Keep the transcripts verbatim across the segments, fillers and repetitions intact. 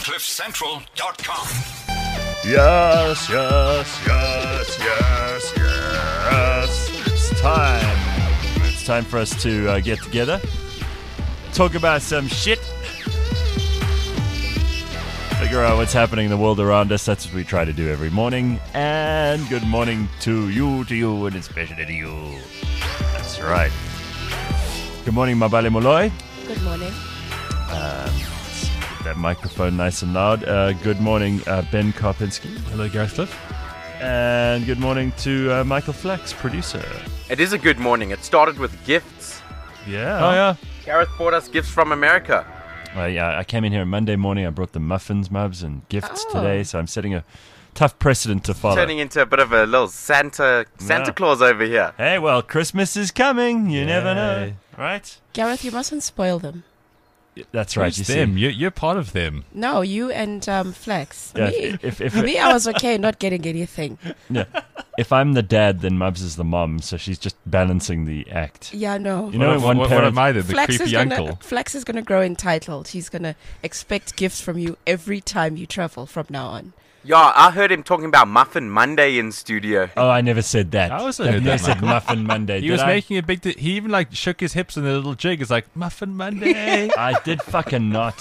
cliff central dot com. Yes, yes, yes, yes, yes. It's time. It's time for us to uh, get together, talk about some shit, figure out what's happening in the world around us. That's what we try to do every morning. And good morning to you, to you, and especially to you. That's right. Good morning, Mabale Molloy. Good morning. Um, let's get that microphone nice and loud. Uh, good morning, uh, Ben Karpinski. Hello, Gareth Cliff. And good morning to uh, Michael Flax, producer. It is a good morning. It started with gifts. Yeah. Oh, yeah. Gareth brought us gifts from America. Uh, yeah, I came in here on Monday morning. I brought the muffins, Mubs, and gifts Oh. today, so I'm setting a tough precedent to follow. Turning into a bit of a little Santa Santa Yeah. Claus over here. Hey, well, Christmas is coming. You never know, Yay. right? Gareth, you mustn't spoil them. That's right. Who's You see. them? You're, you're part of them. No, you and um, Flex. Yeah, me, if, if, me, I was okay not getting anything. yeah. If I'm the dad, then Mubs is the mom, so she's just balancing the act. Yeah, no. You know, what, one what, what parent- am I then? The Flex is creepy gonna, uncle. Flex is gonna grow entitled. He's gonna expect gifts from you every time you travel from now on. Yeah, I heard him talking about Muffin Monday in studio. Oh, I never said that. I also That- heard I that, said Michael. Muffin Monday. He Did was I? making a big. Di- he even like shook his hips in a little jig. It's like Muffin Monday. I did fucking not.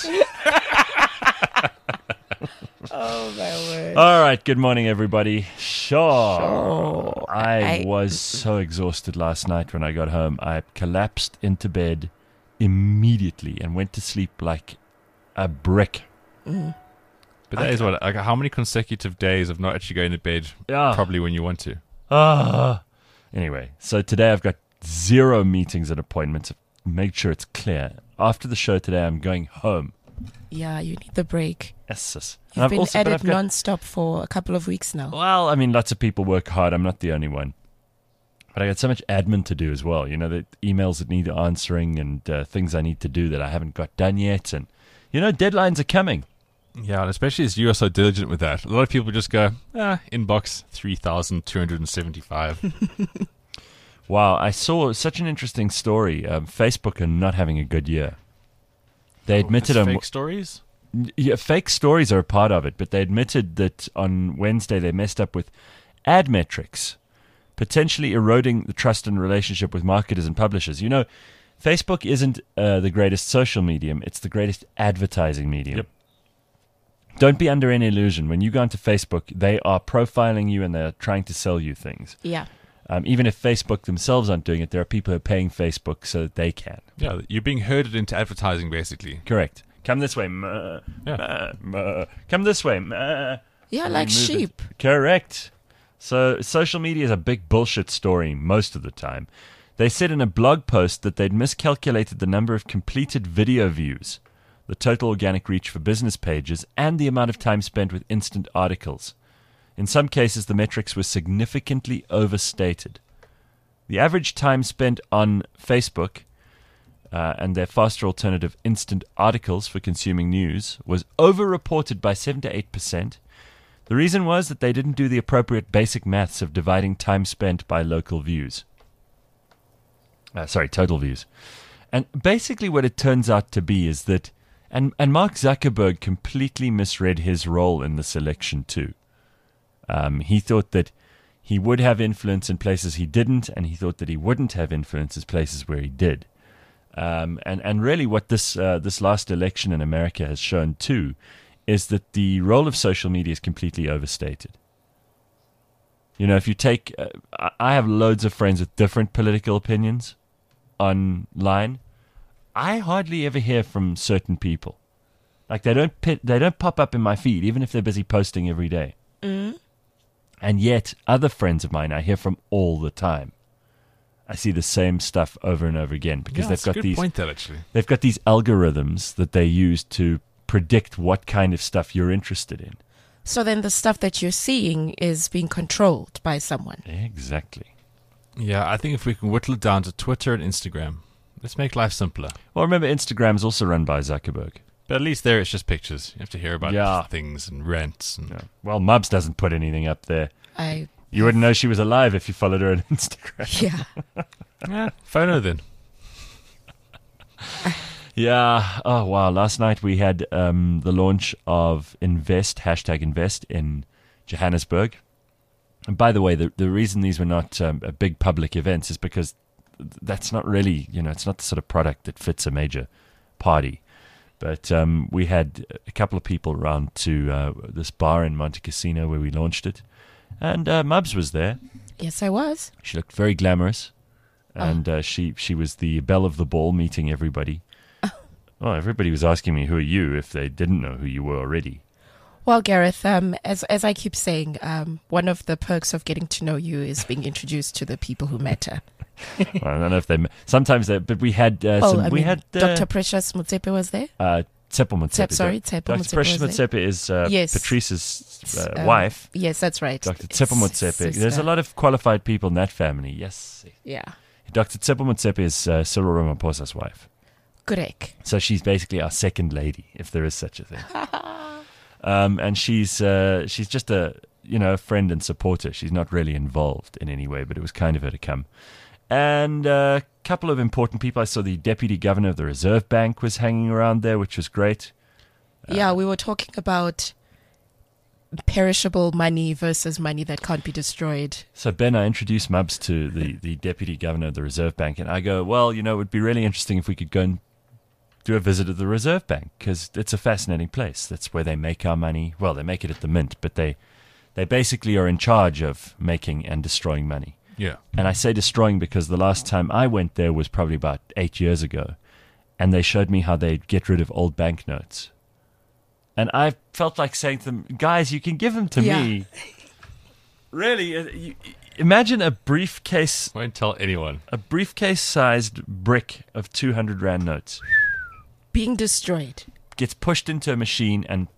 Oh my word! All right, good morning, everybody. Sure. Sure. I I- was so exhausted last night when I got home. I collapsed into bed immediately and went to sleep like a brick. Mm. But that is what. Like, how many consecutive days of not actually going to bed? Yeah. Probably when you want to. Ah. Anyway, so today I've got zero meetings and appointments. Make sure it's clear. After the show today, I'm going home. Yeah, you need the break. Yes, sis. And You've I've been also- at but it I've got- non-stop for a couple of weeks now. Well, I mean, lots of people work hard. I'm not the only one. But I got so much admin to do as well. You know, the emails that need answering and uh, things I need to do that I haven't got done yet. And, you know, deadlines are coming. Yeah, and especially as you are so diligent with that. A lot of people just go, ah, inbox three thousand two hundred seventy-five. Wow, I saw such an interesting story. Um, Facebook are not having a good year. They admitted It's on fake stories. Yeah, fake stories are a part of it, but they admitted that on Wednesday they messed up with ad metrics, potentially eroding the trust and relationship with marketers and publishers. You know, Facebook isn't uh, the greatest social medium, it's the greatest advertising medium. Yep. Don't be under any illusion. When you go onto Facebook, they are profiling you and they're trying to sell you things. Yeah. Um, even if Facebook themselves aren't doing it, there are people who are paying Facebook so that they can. Yeah, you're being herded into advertising, basically. Correct. Come this way. Muh, Yeah. muh, muh. Come this way. Muh. Yeah, And like you move it. sheep. Correct. So social media is a big bullshit story most of the time. They said in a blog post that they'd miscalculated the number of completed video views, the total organic reach for business pages, and the amount of time spent with instant articles. In some cases, the metrics were significantly overstated. The average time spent on Facebook uh, and their faster alternative instant articles for consuming news was overreported by seven to eight percent. The reason was that they didn't do the appropriate basic maths of dividing time spent by local views. Uh, sorry, total views. And basically what it turns out to be is that, and, and Mark Zuckerberg completely misread his role in this election too. Um, he thought that he would have influence in places he didn't, and he thought that he wouldn't have influence in places where he did. Um, and, and really what this uh, this last election in America has shown too is that the role of social media is completely overstated. You know, if you take... Uh, I- I have loads of friends with different political opinions online. I hardly ever hear from certain people. Like, they don't pit, they don't pop up in my feed, even if they're busy posting every day. Mm. And yet, other friends of mine I hear from all the time. I see the same stuff over and over again because Yeah, they've that's a got good these point there, actually. they've got these algorithms that they use to predict what kind of stuff you're interested in. So then the stuff that you're seeing is being controlled by someone. Exactly. Yeah, I think if we can whittle it down to Twitter and Instagram, let's make life simpler. Well, remember, Instagram's also run by Zuckerberg. But at least there it's just pictures. You have to hear about Yeah. things and rents. And Yeah. Well, Mubs doesn't put anything up there. I You wouldn't know she was alive if you followed her on Instagram. yeah. yeah, photo then. Yeah. Oh, wow. Last night we had um, the launch of Invest, hashtag Invest, in Johannesburg. And by the way, the, the reason these were not um, a big public events is because that's not really, you know, it's not the sort of product that fits a major party. But um, we had a couple of people around to uh, this bar in Monte Cassino where we launched it. And uh, Mubs was there. Yes, I was. She looked very glamorous. And uh, she, she was the belle of the ball, meeting everybody. Oh, everybody was asking me, who are you, if they didn't know who you were already. Well, Gareth, um, as as I keep saying, um, one of the perks of getting to know you is being introduced to the people who matter. Well, I don't know if they... Sometimes they... But we had... Uh, oh, some, I we mean, had uh, Doctor Precious Mutsepe was there? Uh, Tsepo Motsepe. Tsep, sorry, Tsepo Doctor Motsepe Precious was there? Motsepe is uh, Yes. Patrice's uh, Um, wife. Yes, that's right. Doctor It's Tsepo Motsepe. sister. There's a lot of qualified people in that family, yes. Yeah. Doctor Tsepo Motsepe is uh, Cyril Ramaphosa's wife. Correct. So she's basically our second lady, if there is such a thing. um, and she's uh, she's just a you know a friend and supporter. She's not really involved in any way, but it was kind of her to come. And a uh, couple of important people. I saw the deputy governor of the Reserve Bank was hanging around there, which was great. Yeah, we were talking about perishable money versus money that can't be destroyed. So, Ben, I introduced Mubs to the, the deputy governor of the Reserve Bank, and I go, well, you know, it would be really interesting if we could go and do a visit at the Reserve Bank, because it's a fascinating place. That's where they make our money. Well, they make it at the Mint, but they, they basically are in charge of making and destroying money. Yeah. And I say destroying because the last time I went there was probably about eight years ago, and they showed me how they get rid of old banknotes. And I felt like saying to them, guys, you can give them to Yeah. me. Really, uh, you, imagine a briefcase, Won't tell anyone. a briefcase-sized brick of two hundred rand notes Being destroyed. gets pushed into a machine, and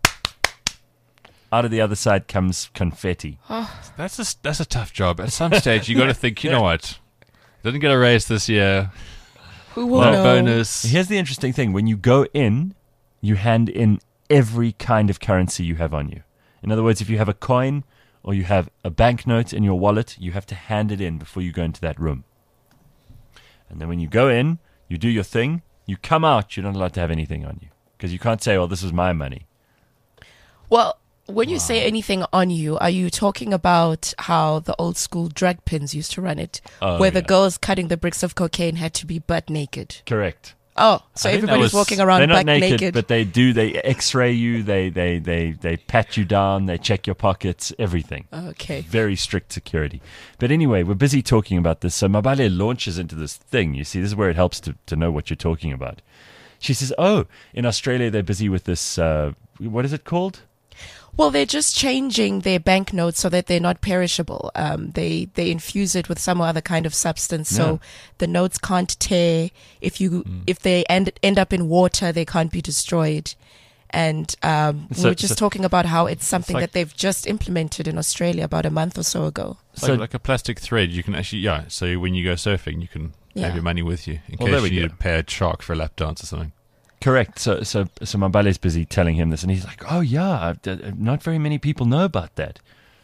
out of the other side comes confetti. That's a, that's a tough job. At some stage, you got to think, you know what? Didn't get a raise this year. Who will No know? bonus. Here's the interesting thing: when you go in, you hand in every kind of currency you have on you. In other words, if you have a coin or you have a banknote in your wallet, you have to hand it in before you go into that room. And then when you go in, you do your thing, you come out, you're not allowed to have anything on you. Because you can't say, well, this is my money. Well, when you say anything on you, are you talking about how the old school drug pins used to run it, Oh, where the yeah. girls cutting the bricks of cocaine had to be butt naked? Correct. Oh, so I think that everybody's was- walking around They're not butt naked, naked. but they do. They X-ray you. They they they they pat you down. They check your pockets. Everything. Okay. Very strict security. But anyway, we're busy talking about this. So Mabale launches into this thing. You see, this is where it helps to to know what you're talking about. She says, "Oh, in Australia they're busy with this. Uh, what is it called? Well, they're just changing their banknotes so that they're not perishable. Um, they they infuse it with some other kind of substance, so Yeah. the notes can't tear. If you if they end end up in water, they can't be destroyed. And um, we So- were just so- talking about how it's something like- that they've just implemented in Australia about a month or so ago. It's So- like, like a plastic thread. You can actually, yeah. So when you go surfing, you can Yeah. have your money with you in Well, there case we you go. need a paired shark for a lap dance or something. Correct. So so so Mabale's busy telling him this, and he's like, "Oh yeah, I- I- not very many people know about that."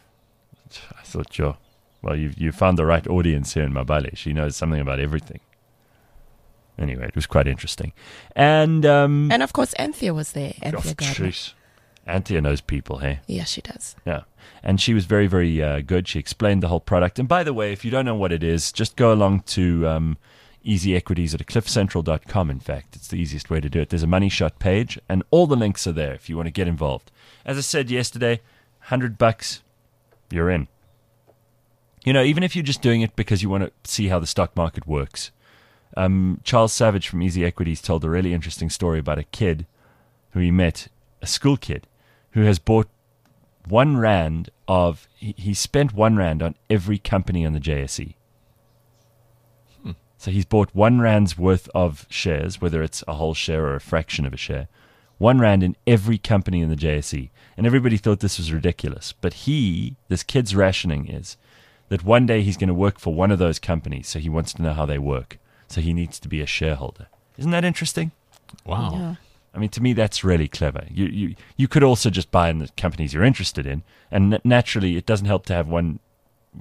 I thought, sure. Well, you you found the right audience here in Mabale. She knows something about everything. Anyway, it was quite interesting, and um, And of course, Anthea was there. Anthea oh, Gardner. jeez. Anthea knows people, hey? Yeah, she does. Yeah. And she was very, very uh, good. She explained the whole product. And by the way, if you don't know what it is, just go along to um, Easy Equities at cliff central dot com, in fact. It's the easiest way to do it. There's a Money Shot page, and all the links are there if you want to get involved. As I said yesterday, one hundred bucks, you're in. You know, even if you're just doing it because you want to see how the stock market works. Um, Charles Savage from Easy Equities told a really interesting story about a kid who he met, a school kid, who has bought one rand of, he, he spent one rand on every company on the J S E. Hmm. So he's bought one rand's worth of shares, whether it's a whole share or a fraction of a share, one rand in every company in the J S E. And everybody thought this was ridiculous. But he, this kid's rationing is that one day he's going to work for one of those companies, so he wants to know how they work. So he needs to be a shareholder. Isn't that interesting? Wow. Yeah. I mean, to me, that's really clever. You you you could also just buy in the companies you're interested in, and n- naturally, it doesn't help to have one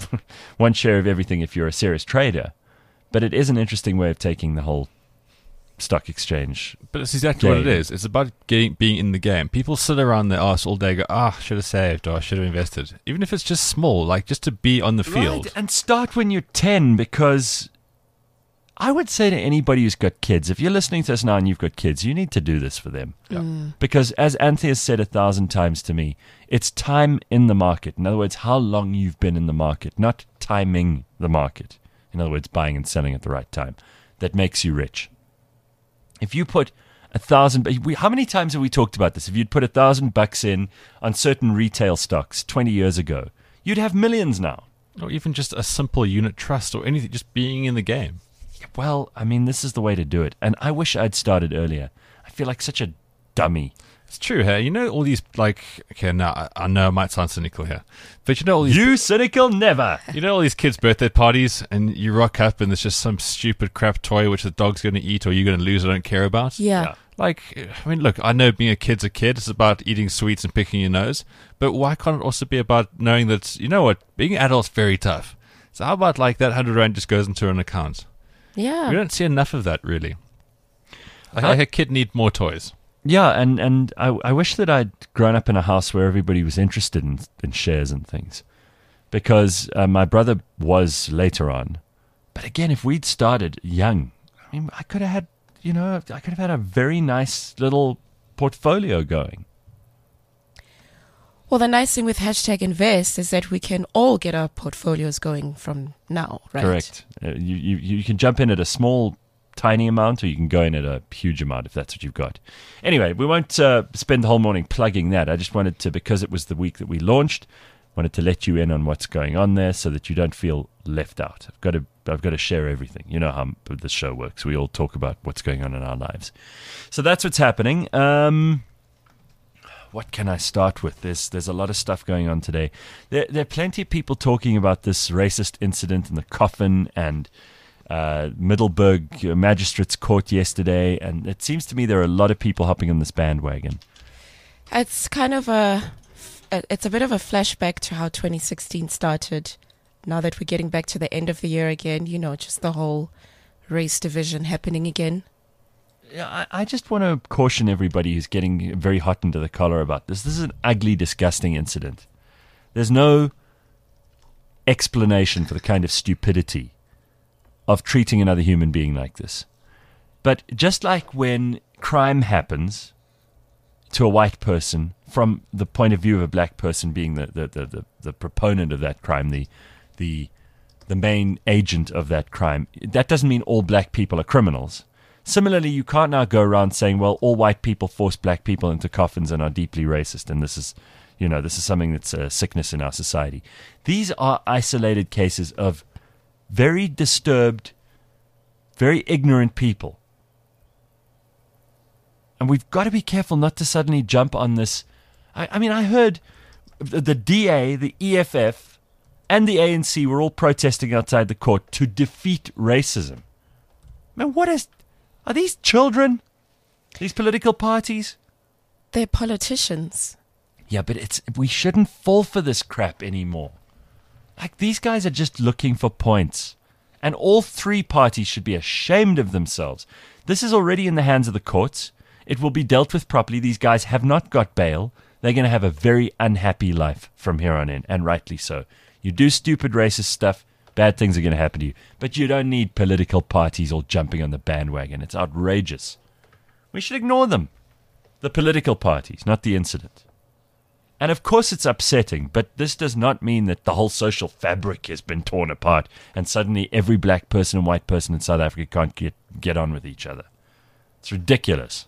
one share of everything if you're a serious trader. But it is an interesting way of taking the whole stock exchange. But it's exactly what it game. is. It's about getting, being in the game. People sit around their arse all day and go, ah, I should have saved or I should have invested. Even if it's just small, like just to be on the field. Right, and start when you're ten, because I would say to anybody who's got kids, if you're listening to us now and you've got kids, you need to do this for them. Yeah. Because as Anthony has said a thousand times to me, it's time in the market. In other words, how long you've been in the market, not timing the market. In other words, buying and selling at the right time. That makes you rich. If you put a thousand, we, how many times have we talked about this? If you'd put a thousand bucks in on certain retail stocks twenty years ago, you'd have millions now. Or even just a simple unit trust or anything, just being in the game. Well, I mean, this is the way to do it. And I wish I'd started earlier. I feel like such a dummy. It's true, hey. You know all these, like, okay, now I, I know I might sound cynical here, but you know all these, You cynical never. you know all these kids' birthday parties, and you rock up and there's just some stupid crap toy which the dog's going to eat or you're going to lose or don't care about. Yeah. Yeah. Like, I mean, look, I know being a kid's a kid. It's about eating sweets and picking your nose. But why can't it also be about knowing that, you know what, being an adult's very tough. So how about, like, that one hundred rand just goes into an account? Yeah. We don't see enough of that, really. Like, like a kid need more toys. Yeah, and, and I, I wish that I'd grown up in a house where everybody was interested in, in shares and things. Because uh, my brother was later on. But again, if we'd started young, I mean, I could have had, you know, I could have had a very nice little portfolio going. Well, the nice thing with hashtag invest is that we can all get our portfolios going from now, right? Correct. Uh, you, you, you can jump in at a small, tiny amount, or you can go in at a huge amount if that's what you've got. Anyway, we won't uh, spend the whole morning plugging that. I just wanted to, because it was the week that we launched, wanted to let you in on what's going on there so that you don't feel left out. I've got to, I've got to share everything. You know how the show works. We all talk about what's going on in our lives. So that's what's happening. Um, what can I start with? There's there's a lot of stuff going on today. There, there are plenty of people talking about this racist incident in the coffin and uh, Middelburg Magistrates Court yesterday, and it seems to me there are a lot of people hopping on this bandwagon. It's kind of a, it's a bit of a flashback to how twenty sixteen started. Now that we're getting back to the end of the year again, you know, just the whole race division happening again. Yeah, I, I just want to caution everybody who's getting very hot into the collar about this. This is an ugly, disgusting incident. There's no explanation for the kind of stupidity of treating another human being like this. But just like when crime happens to a white person, from the point of view of a black person being the, the, the, the, the proponent of that crime, the the the main agent of that crime, that doesn't mean all black people are criminals. Similarly, you can't now go around saying, well, all white people force black people into coffins and are deeply racist, and this is, you know, this is something that's a sickness in our society. These are isolated cases of very disturbed, very ignorant people. And we've got to be careful not to suddenly jump on this. I, I mean, I heard the D A, the E F F, and the A N C were all protesting outside the court to defeat racism. Man, what is... Are these children? These political parties? They're politicians. Yeah, but it's we shouldn't fall for this crap anymore. Like, these guys are just looking for points. And all three parties should be ashamed of themselves. This is already in the hands of the courts. It will be dealt with properly. These guys have not got bail. They're going to have a very unhappy life from here on in, and rightly so. You do stupid racist stuff, bad things are going to happen to you. But you don't need political parties all jumping on the bandwagon. It's outrageous. We should ignore them. The political parties, not the incident. And of course it's upsetting, but this does not mean that the whole social fabric has been torn apart and suddenly every black person and white person in South Africa can't get, get on with each other. It's ridiculous.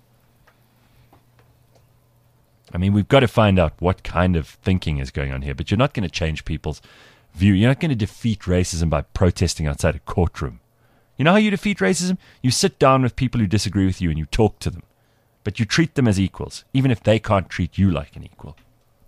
I mean, we've got to find out what kind of thinking is going on here, but you're not going to change people's view. You're not going to defeat racism by protesting outside a courtroom. You know how you defeat racism? You sit down with people who disagree with you and you talk to them. But you treat them as equals, even if they can't treat you like an equal.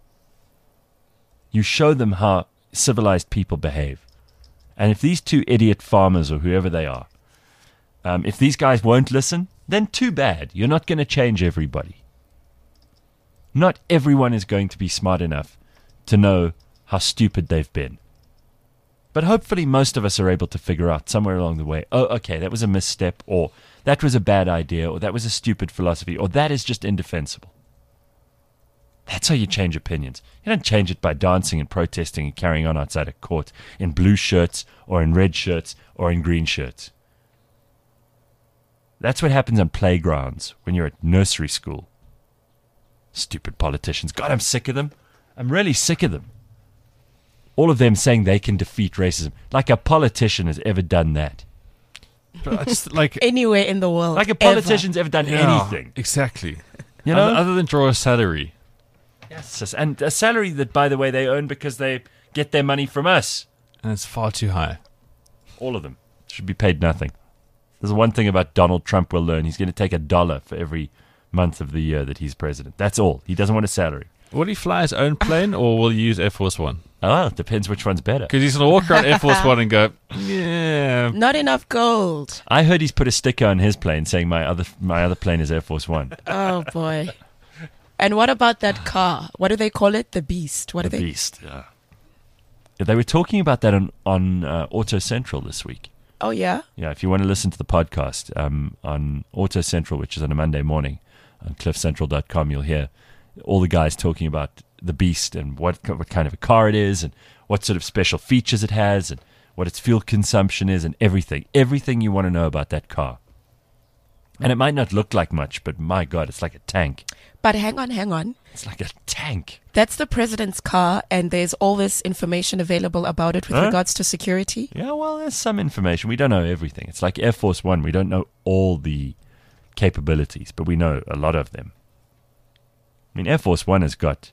You show them how civilized people behave. And if these two idiot farmers or whoever they are, um, if these guys won't listen, then too bad. You're not going to change everybody. Not everyone is going to be smart enough to know how stupid they've been. But hopefully most of us are able to figure out somewhere along the way, oh, okay, that was a misstep, or that was a bad idea, or that was a stupid philosophy, or that is just indefensible. That's how you change opinions. You don't change it by dancing and protesting and carrying on outside a court in blue shirts or in red shirts or in green shirts. That's what happens on playgrounds when you're at nursery school. Stupid politicians. God, I'm sick of them. I'm really sick of them. All of them saying they can defeat racism. Like a politician has ever done that. But I just, like, Anywhere in the world. Like a politician's ever, ever done yeah, anything. Exactly. You know? Other, other than draw a salary. Yes, and a salary that, by the way, they earn because they get their money from us. And it's far too high. All of them should be paid nothing. There's one thing about Donald Trump we'll learn. He's going to take a dollar for every month of the year that he's president. That's all. He doesn't want a salary. Will he fly his own plane or will he use Air Force One? Oh, it depends which one's better. Because he's going to walk around Air Force One and go, yeah. Not enough gold. I heard he's put a sticker on his plane saying my other my other plane is Air Force One. Oh, boy. And what about that car? What do they call it? The Beast. What The are they? Beast, yeah. They were talking about that on, on uh, Auto Central this week. Oh, yeah? Yeah, if you want to listen to the podcast um, on Auto Central, which is on a Monday morning on cliff central dot com, you'll hear all the guys talking about the Beast and what what kind of a car it is and what sort of special features it has and what its fuel consumption is and everything. Everything you want to know about that car. And it might not look like much, but my God, it's like a tank. But hang on, hang on. It's like a tank. That's the president's car, and there's all this information available about it with Huh? regards to security. Yeah, well, there's some information. We don't know everything. It's like Air Force One. We don't know all the capabilities, but we know a lot of them. I mean, Air Force One has got,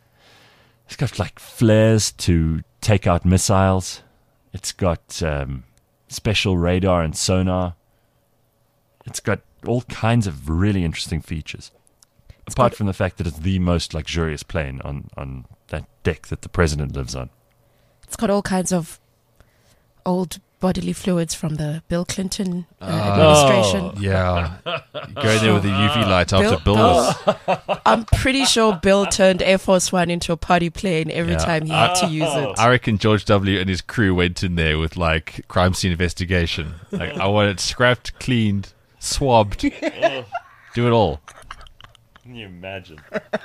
it's got like flares to take out missiles. It's got um, special radar and sonar. It's got all kinds of really interesting features. It's Apart got- from the fact that it's the most luxurious plane on, on that deck that the president lives on. It's got all kinds of old bodily fluids from the Bill Clinton uh, administration. Yeah. You go in there with a U V light after Bill- Bill was. I'm pretty sure Bill turned Air Force One into a party plane every Yeah. time he had to use it. I reckon George W. and his crew went in there with, like, crime scene investigation. Like, I want it scrapped, cleaned, swabbed. Do it all. Can you imagine?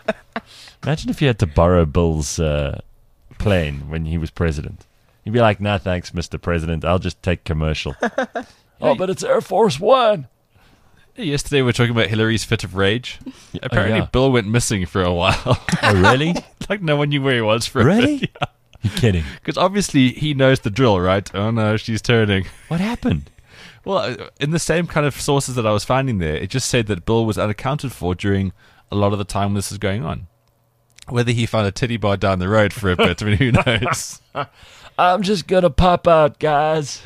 Imagine if you had to borrow Bill's uh, plane when he was president. He'd be like, nah, thanks, Mister President. I'll just take commercial. Oh, but it's Air Force One. Yesterday we were talking about Hillary's fit of rage. Apparently yeah. Bill went missing for a while. Oh, really? Like no one knew where he was for a Really? bit. You're kidding. Because obviously he knows the drill, right? Oh no, she's turning. What happened? Well, in the same kind of sources that I was finding there, it just said that Bill was unaccounted for during a lot of the time this is going on. Whether he found a titty bar down the road for a bit, I mean, who knows? I'm just going to pop out, guys.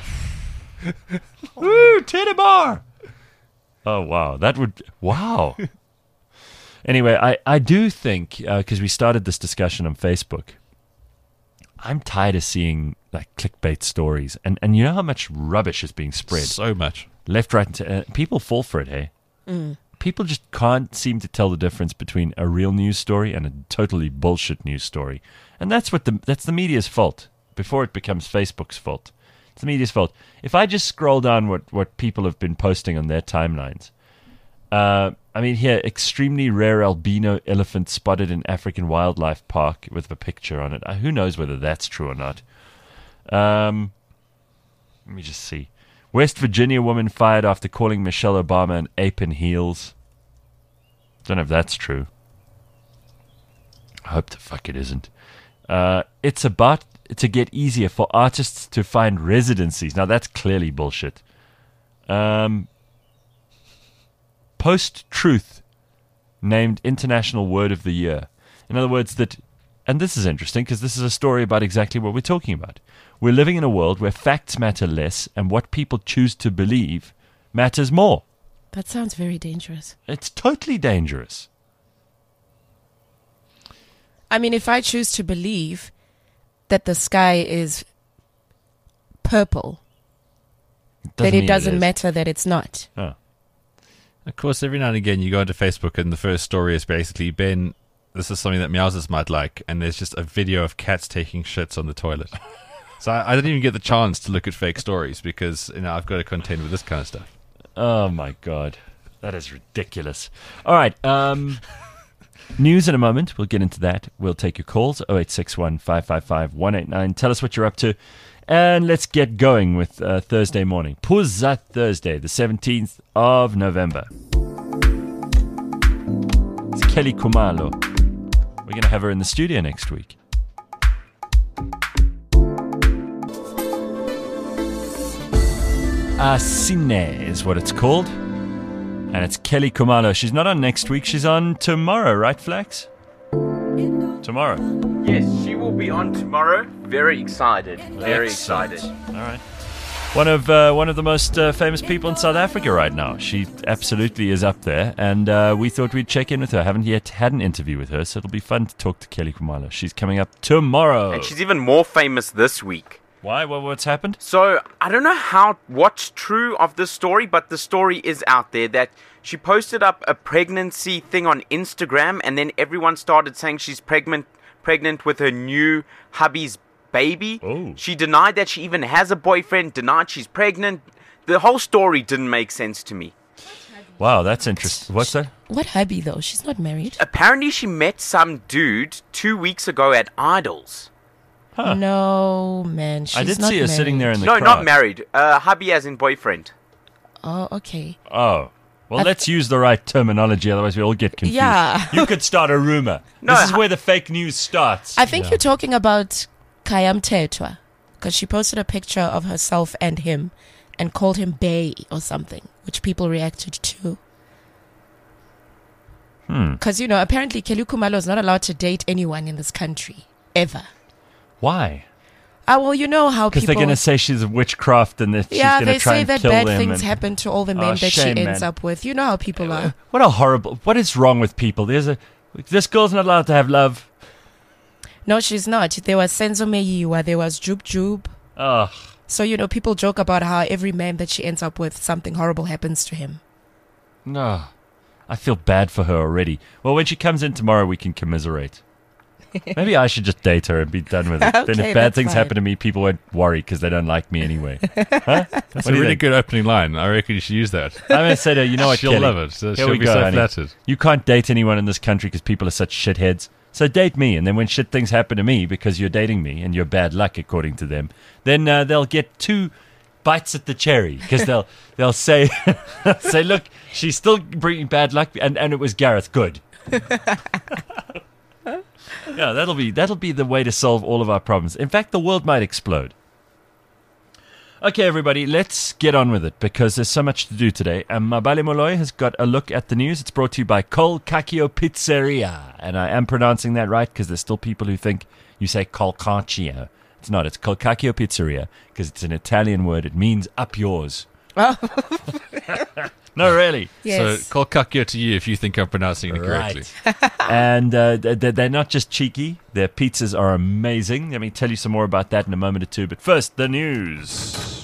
Woo, titty bar. Oh, wow. That would... Wow. Anyway, I, I do think, because uh, we started this discussion on Facebook, I'm tired of seeing like clickbait stories. And, and you know how much rubbish is being spread? So much. Left, right, and t- uh, people fall for it, hey? Mm. People just can't seem to tell the difference between a real news story and a totally bullshit news story. And that's what the that's the media's fault before it becomes Facebook's fault. It's the media's fault. If I just scroll down what, what people have been posting on their timelines, uh, I mean, here, extremely rare albino elephant spotted in African wildlife park with a picture on it. Uh, who knows whether that's true or not? Um, let me just see. West Virginia woman fired after calling Michelle Obama an ape in heels. Don't know if that's true. I hope the fuck it isn't. Uh, it's about to get easier for artists to find residencies. Now that's clearly bullshit. Um, Post-Truth named International Word of the Year. In other words, that, and this is interesting because this is a story about exactly what we're talking about. We're living in a world where facts matter less and what people choose to believe matters more. That sounds very dangerous. It's totally dangerous. I mean, if I choose to believe that the sky is purple, then mean it doesn't is. matter that it's not. Oh. Of course, every now and again you go into Facebook and the first story is basically, Ben, this is something that Meowsers might like, and there's just a video of cats taking shits on the toilet. So I, I didn't even get the chance to look at fake stories because you know I've got to contend with this kind of stuff. Oh my God, that is ridiculous. All right, um, news in a moment. We'll get into that. We'll take your calls. oh eight six one, five five five, one eight nine. Tell us what you're up to. And let's get going with uh, Thursday morning. Puza Thursday, the seventeenth of November. It's Kelly Khumalo. We're going to have her in the studio next week. Asine is what it's called. And it's Kelly Khumalo. She's not on next week. She's on tomorrow, right, Flax? Tomorrow. Yes, she will be on tomorrow. Very excited. Very Excellent. excited. All right. One of uh, one of the most uh, famous people in South Africa right now. She absolutely is up there, and uh, we thought we'd check in with her. Haven't yet had an interview with her, so it'll be fun to talk to Kelly Khumalo. She's coming up tomorrow. And she's even more famous this week. Why? What, what's happened? So, I don't know how what's true of this story, but the story is out there that she posted up a pregnancy thing on Instagram, and then everyone started saying she's pregnant pregnant with her new hubby's baby. Oh. She denied that she even has a boyfriend, denied she's pregnant. The whole story didn't make sense to me. Wow, that's interesting. What's that? What hubby, though? She's not married. Apparently, she met some dude two weeks ago at Idols. Huh. No, man. She's I did not see her married. sitting there in the No, crowd. not married. Uh, hubby as in boyfriend. Oh, okay. Oh. Well, I- let's use the right terminology, otherwise we all get confused. Yeah. You could start a rumor. No, this is I- where the fake news starts. I think you're talking about Kayam Tetwa, because she posted a picture of herself and him and called him Bay or something, which people reacted to. Hmm. Because, you know, apparently Kelly Khumalo is not allowed to date anyone in this country, ever. Why? Ah, well, you know how Because people... they're going to say she's a witchcraft and that yeah, she's going they to try say and that kill bad them. things and- happen to all the men Oh, that shame, she ends man. up with. You know how people are. What a horrible... What is wrong with people? There's a... This girl's not allowed to have love. No, she's not. There was Senzo Meyiwa, there was Jub Jub. Ugh. So, you know, people joke about how every man that she ends up with, something horrible happens to him. No. I feel bad for her already. Well, when she comes in tomorrow, we can commiserate. Maybe I should just date her and be done with it. Then Okay, if bad that's things fine. happen to me, people won't worry because they don't like me anyway. Huh? That's What a do you really think? good opening line. I reckon you should use that. I'm going to say to her, you know what, She'll Kelly? love it. So Here she'll we be go, so honey. flattered. You can't date anyone in this country because people are such shitheads. So date me, and then when shit things happen to me because you're dating me and you're bad luck according to them, then uh, they'll get two bites at the cherry because they'll they'll say say look, she's still bringing bad luck, and, and it was Gareth. Good. Yeah, that'll be that'll be the way to solve all of our problems. In fact, the world might explode. Okay, everybody, let's get on with it because there's so much to do today. Um, Mabale Molloy has got a look at the news. It's brought to you by Colcacchio Pizzeria. And I am pronouncing that right because there's still people who think you say Colcacchio. It's not. It's Colcacchio Pizzeria because it's an Italian word. It means up yours. Oh, No, really. yes. So call Kakio to you if you think I'm pronouncing it correctly. And uh, th- th- they're not just cheeky. Their pizzas are amazing. Let me tell you some more about that in a moment or two. But first, the news.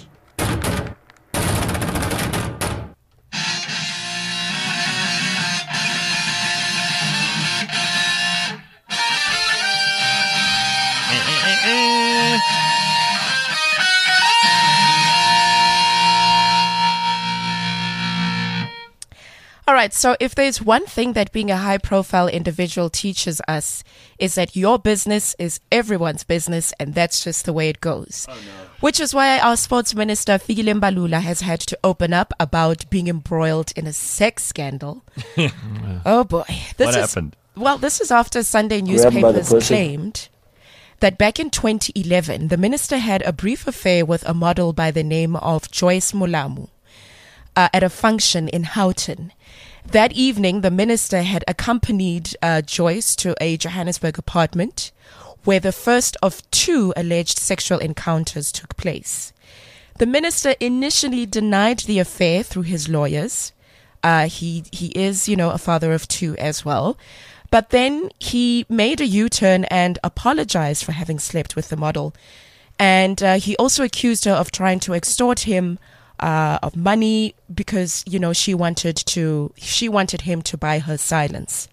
All right, so if there's one thing that being a high-profile individual teaches us is that your business is everyone's business, and that's just the way it goes. Oh, no. Which is why our sports minister, Fikile Mbalula, has had to open up about being embroiled in a sex scandal. Oh, boy. This What is, happened? Well, this is after Sunday Grabbed by the newspapers pussy. claimed that back in twenty eleven, the minister had a brief affair with a model by the name of Joyce Mulamu uh, at a function in Houghton. That evening, the minister had accompanied uh, Joyce to a Johannesburg apartment where the first of two alleged sexual encounters took place. The minister initially denied the affair through his lawyers. Uh, he he is, you know, a father of two as well. But then he made a U-turn and apologized for having slept with the model. And uh, he also accused her of trying to extort him uh, of money because, you know, she wanted to, she wanted him to buy her silence.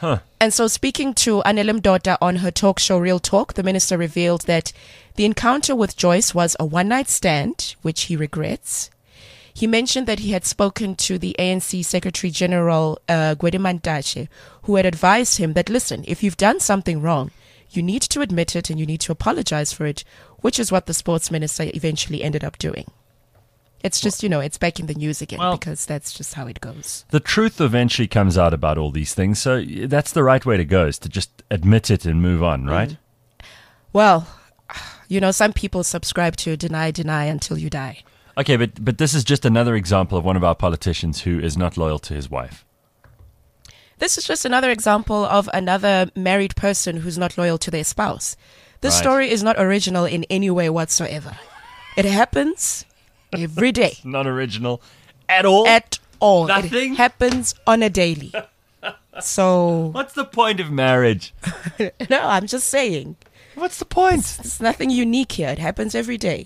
Huh. And so, speaking to Anele Mdota on her talk show Real Talk, the minister revealed that the encounter with Joyce was a one-night stand, which he regrets. He mentioned that he had spoken to the A N C Secretary General, uh, Gwede Mantashe, who had advised him that, listen, if you've done something wrong, you need to admit it and you need to apologize for it, which is what the sports minister eventually ended up doing. It's just, you know, it's back in the news again Well, because that's just how it goes. The truth eventually comes out about all these things, so that's the right way to go, is to just admit it and move on, right? Well, you know, some people subscribe to deny, deny until you die. Okay, but but this is just another example of one of our politicians who is not loyal to his wife. This is just another example of another married person who's not loyal to their spouse. This Right. story is not original in any way whatsoever. It happens every day. Not original at all. At all. Nothing? It happens on a daily. So, What's the point of marriage? no, I'm just saying. What's the point? There's nothing unique here. It happens every day.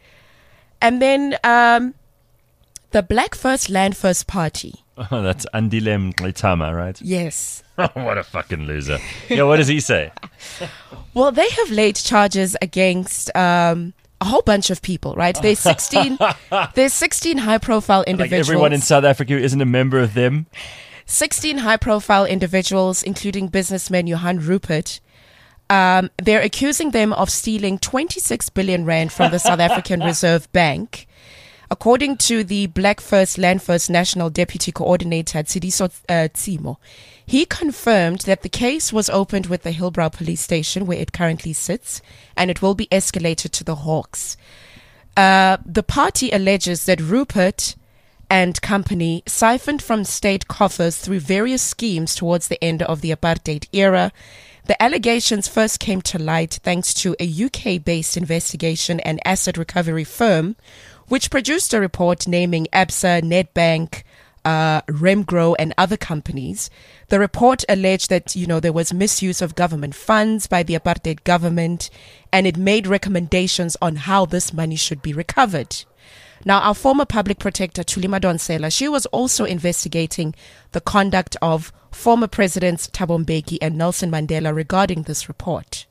And then um, the Black First Land First Party. Oh, that's Andile Mngxitama, right? Yes. What a fucking loser. Yeah, what does he say? Well, they have laid charges against um, a whole bunch of people, right? There's sixteen. There's sixteen high-profile Like individuals. everyone in South Africa who isn't a member of them. sixteen high-profile individuals, including businessman Johan Rupert. Um, they're accusing them of stealing twenty-six billion rand from the South African Reserve Bank. According to the Black First Land First National Deputy Coordinator Tsidiso uh, Tsimo, he confirmed that the case was opened with the Hillbrow Police Station, where it currently sits, and it will be escalated to the Hawks. Uh, the party alleges that Rupert and company siphoned from state coffers through various schemes towards the end of the apartheid era. The allegations first came to light thanks to a U K-based investigation and asset recovery firm, which produced a report naming Absa, Nedbank, uh, Remgro, and other companies. The report alleged that, you know, there was misuse of government funds by the apartheid government, and it made recommendations on how this money should be recovered. Now, our former public protector, Thuli Madonsela, she was also investigating the conduct of former presidents Thabo Mbeki and Nelson Mandela regarding this report.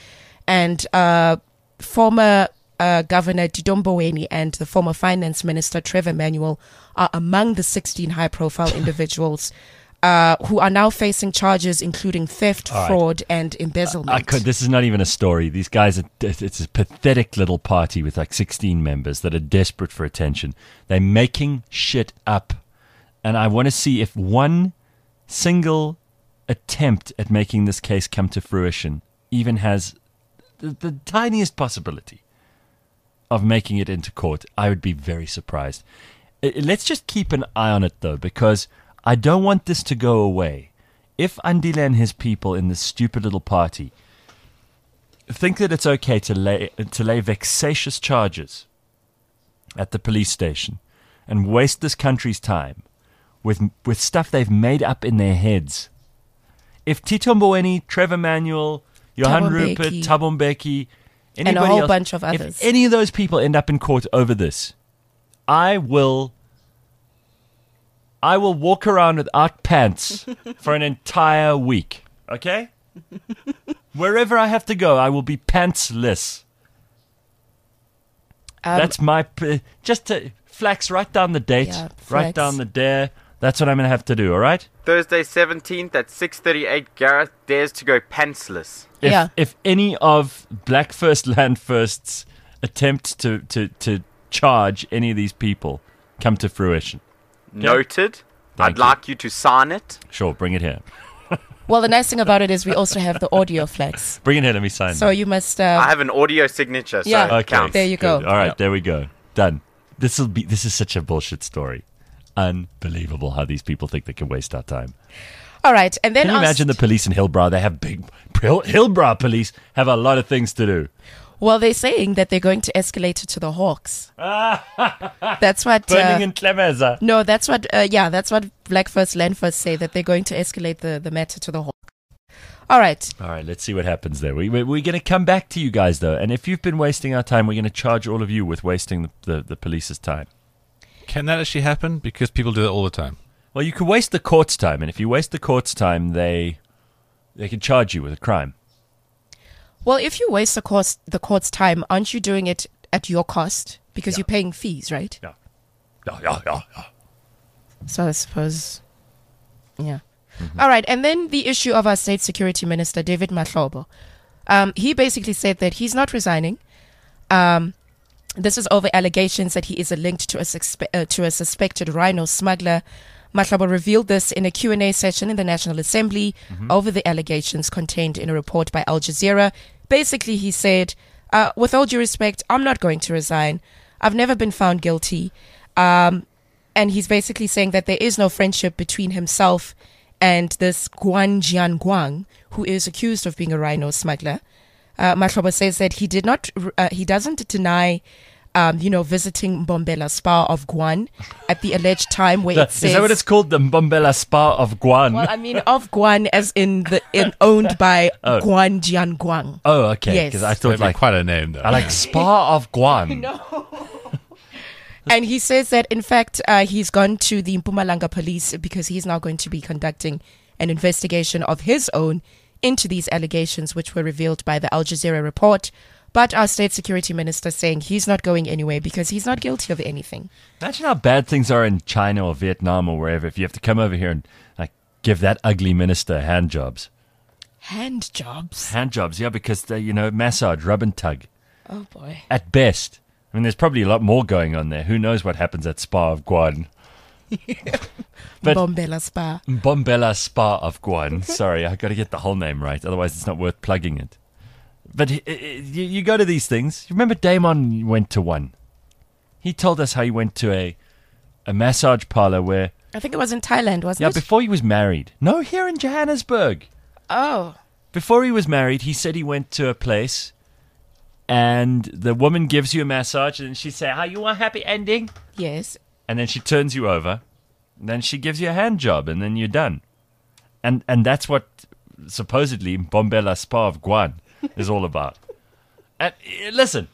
And uh, former uh, Governor Tito Mboweni and the former Finance Minister Trevor Manuel are among the sixteen high-profile individuals uh, who are now facing charges including theft, All right. fraud, and embezzlement. I could, this is not even a story. These guys, are, it's a pathetic little party with like sixteen members that are desperate for attention. They're making shit up. And I want to see if one single attempt at making this case come to fruition even has the, the tiniest possibility of making it into court. I would be very surprised. Uh, Let's just keep an eye on it, though, because I don't want this to go away. If Andile and his people in this stupid little party think that it's okay to lay to lay vexatious charges at the police station and waste this country's time with with stuff they've made up in their heads. If Tito Mboweni, Trevor Manuel, Johan Thabo Rupert, Mbeki. Thabo Mbeki, And a anybody whole else, bunch of if others. any of those people end up in court over this, I will I will walk around without pants for an entire week. Okay? Wherever I have to go, I will be pantsless. Um, That's my p- just to flax right down the date, Yeah, right flax. down the dare. That's what I'm gonna have to do. All right. Thursday seventeenth at six thirty-eight, Gareth dares to go pantsless. If, Yeah. if any of Black First Land First's attempts to, to, to charge any of these people come to fruition, Noted. Thank I'd you. like you to sign it. sure, bring it here. well, the nice thing about it is we also have the audio flex. Bring it here. Let me sign. So you must. I Uh, have an audio signature, so Yeah. it Okay. counts. There you go. Good. All right, Yeah. there we go. Done. This will be. This is such a bullshit story. Unbelievable how these people think they can waste our time. all right, and then Can you asked- imagine the police in Hillbrow? They have big Hill, Hillbrow police have a lot of things to do. Well, they're saying that they're going to escalate it to the Hawks. That's what. Burning Uh, in Clemeza. no, that's what. Uh, yeah, that's what Black First Land First say, that they're going to escalate the, the matter to the Hawks. All right. All right, let's see what happens there. We, we, we're going to come back to you guys, though. And if you've been wasting our time, we're going to charge all of you with wasting the, the, the police's time. Can that actually happen? Because people do that all the time. Well, you can waste the court's time. And if you waste the court's time, they they can charge you with a crime. Well, if you waste the course, the court's time, aren't you doing it at your cost? Because Yeah. you're paying fees, right? Yeah. Yeah, yeah, yeah, yeah. So I suppose, yeah. Mm-hmm. All right. And then the issue of our State Security Minister, David Mahlobo. Um, he basically said that he's not resigning. Um, this is over allegations that he is linked to a, suspe- uh, to a suspected rhino smuggler. Mahlobo revealed this in a Q and A session in the National Assembly mm-hmm. over the allegations contained in a report by Al Jazeera. Basically, he said, uh, with all due respect, I'm not going to resign. I've never been found guilty. Um, and he's basically saying that there is no friendship between himself and this Guan Jian Guang, who is accused of being a rhino smuggler. Uh, Mahlobo says that he did not, uh, he doesn't deny, um, you know, visiting Mbombela Spa of Guan at the alleged time where The- it says. is that what it's called? The Mbombela Spa of Guan? Well, I mean, of Guan as in the in, owned by Oh. Guan Jian Guang. oh, okay. Yes. Because I That'd thought be like, quite a name, though. I like Spa of Guan. And he says that, in fact, uh, he's gone to the Mpumalanga police because he's now going to be conducting an investigation of his own into these allegations, which were revealed by the Al Jazeera report. But our State Security Minister saying he's not going anywhere because he's not guilty of anything. Imagine how bad things are in China or Vietnam or wherever if you have to come over here and like give that ugly minister hand jobs. Hand jobs. Hand jobs, yeah, because they, you know, massage, rub and tug. Oh, boy. At best. I mean, there's probably a lot more going on there. Who knows what happens at Spa of Guan? But- Mbombela Spa. Mbombela Spa of Guan. Sorry, I got to get the whole name right. Otherwise, it's not worth plugging it. But uh, uh, you, you go to these things. You remember Damon went to one. He told us how he went to a a massage parlor where, I think it was in Thailand, wasn't yeah, it? before he was married. No, here in Johannesburg. Oh. Before he was married, he said he went to a place and the woman gives you a massage and she say, "How you want happy ending?" Yes. And then she turns you over. And then she gives you a hand job and then you're done. And and that's what supposedly Mbombela Spa of Guan is all about. And uh, listen,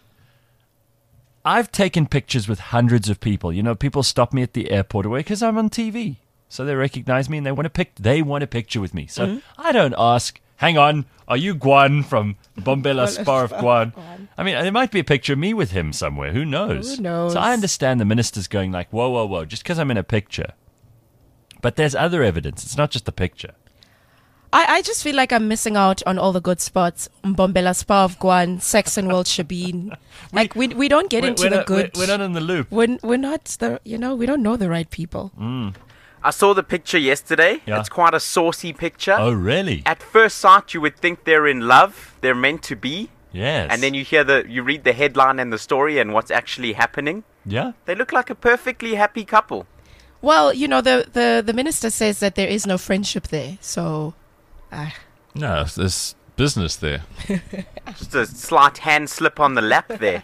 I've taken pictures with hundreds of people. You know, people stop me at the airport away because I'm on T V. So they recognize me and they want to pic- they want a picture with me. So Mm-hmm. I don't ask, "Hang on, are you Guan from Mbombela Spa of Guan?" I mean, there might be a picture of me with him somewhere. Who knows? Who knows? So I understand the minister's going like, whoa, whoa, whoa, just because I'm in a picture. But there's other evidence. It's not just the picture. I, I just feel like I'm missing out on all the good spots. Mbombela Spa of Guan, Saxon World Shabin. Like, we we don't get We're- into we're the not, good. We're, we're not in the loop. We're, we're not the, you know, we don't know the right people. I saw the picture yesterday. Yeah. It's quite a saucy picture. Oh, really? At first sight, you would think they're in love. They're meant to be. Yes. And then you hear the, you read the headline and the story and what's actually happening. Yeah? They look like a perfectly happy couple. Well, you know, the, the, the minister says that there is no friendship there. So, uh, No, there's business there. Just a slight hand slip on the lap there.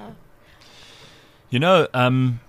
You know, um,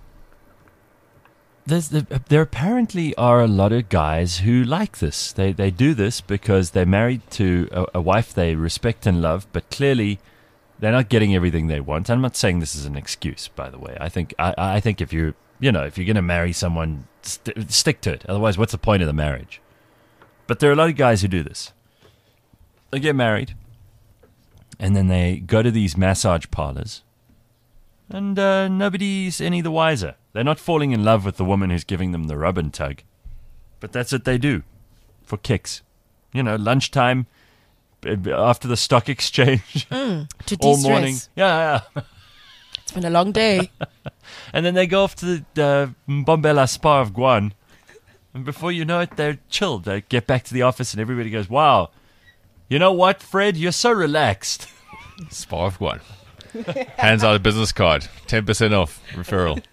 there's the, there apparently are a lot of guys who like this. They they do this because they're married to a, a wife they respect and love, but clearly they're not getting everything they want. I'm not saying this is an excuse, by the way. I think I, I think if you you know if you're going to marry someone, st- stick to it. Otherwise, what's the point of the marriage? But there are a lot of guys who do this. They get married, and then they go to these massage parlors. And uh, nobody's any the wiser. They're not falling in love with the woman who's giving them the rub and tug. But that's what they do. For kicks. You know, lunchtime, b- b- after the stock exchange, to all de-stress. morning. Yeah, yeah. It's been a long day. And then they go off to the uh, Mbombela Spa of Guan. And before you know it, they're chilled. They get back to the office and everybody goes, "Wow, you know what, Fred? You're so relaxed." Spa of Guan. Hands out a business card. ten percent off referral.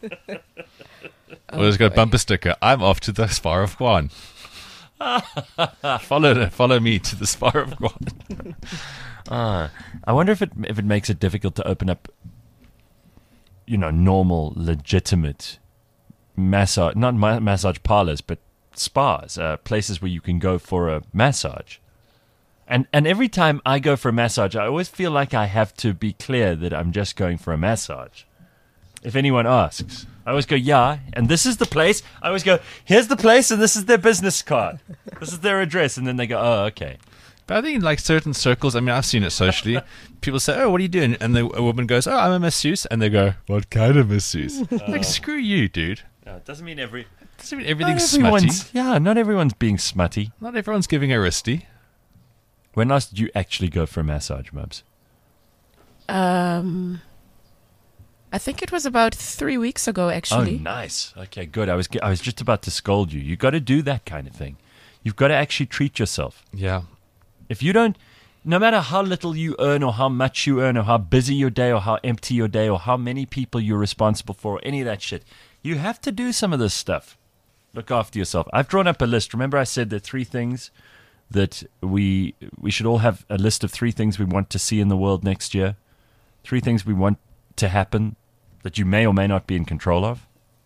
Or just got a bumper sticker. I'm off to the Spa of Guan. follow, follow me to the Spa of Guan. Ah, I wonder if it if it makes it difficult to open up, you know, normal, legitimate massage, not ma- massage parlors, but spas, uh, places where you can go for a massage. And and every time I go for a massage, I always feel like I have to be clear that I'm just going for a massage. If anyone asks, I always go, "Yeah, and this is the place." I always go, "Here's the place, and this is their business card. This is their address." And then they go, "Oh, okay." But I think in like certain circles, I mean, I've seen it socially. People say, "Oh, what are you doing?" And the a woman goes, "Oh, I'm a masseuse," and they go, "What kind of masseuse?" Like, screw you, dude. No, it doesn't mean every. Doesn't mean everything's Not smutty. everyone's- Yeah, not everyone's being smutty. Not everyone's giving a wristy. When last did you actually go for a massage, Mubs? Um, I think it was about three weeks ago, actually. Oh, nice. Okay, good. I was I was just about to scold you. You got to do that kind of thing. You've got to actually treat yourself. Yeah. If you don't, no matter how little you earn or how much you earn or how busy your day or how empty your day or how many people you're responsible for or any of that shit, you have to do some of this stuff. Look after yourself. I've drawn up a list. Remember I said there are three things that we we should all have a list of three things we want to see in the world next year. Three things we want to happen that you may or may not be in control of.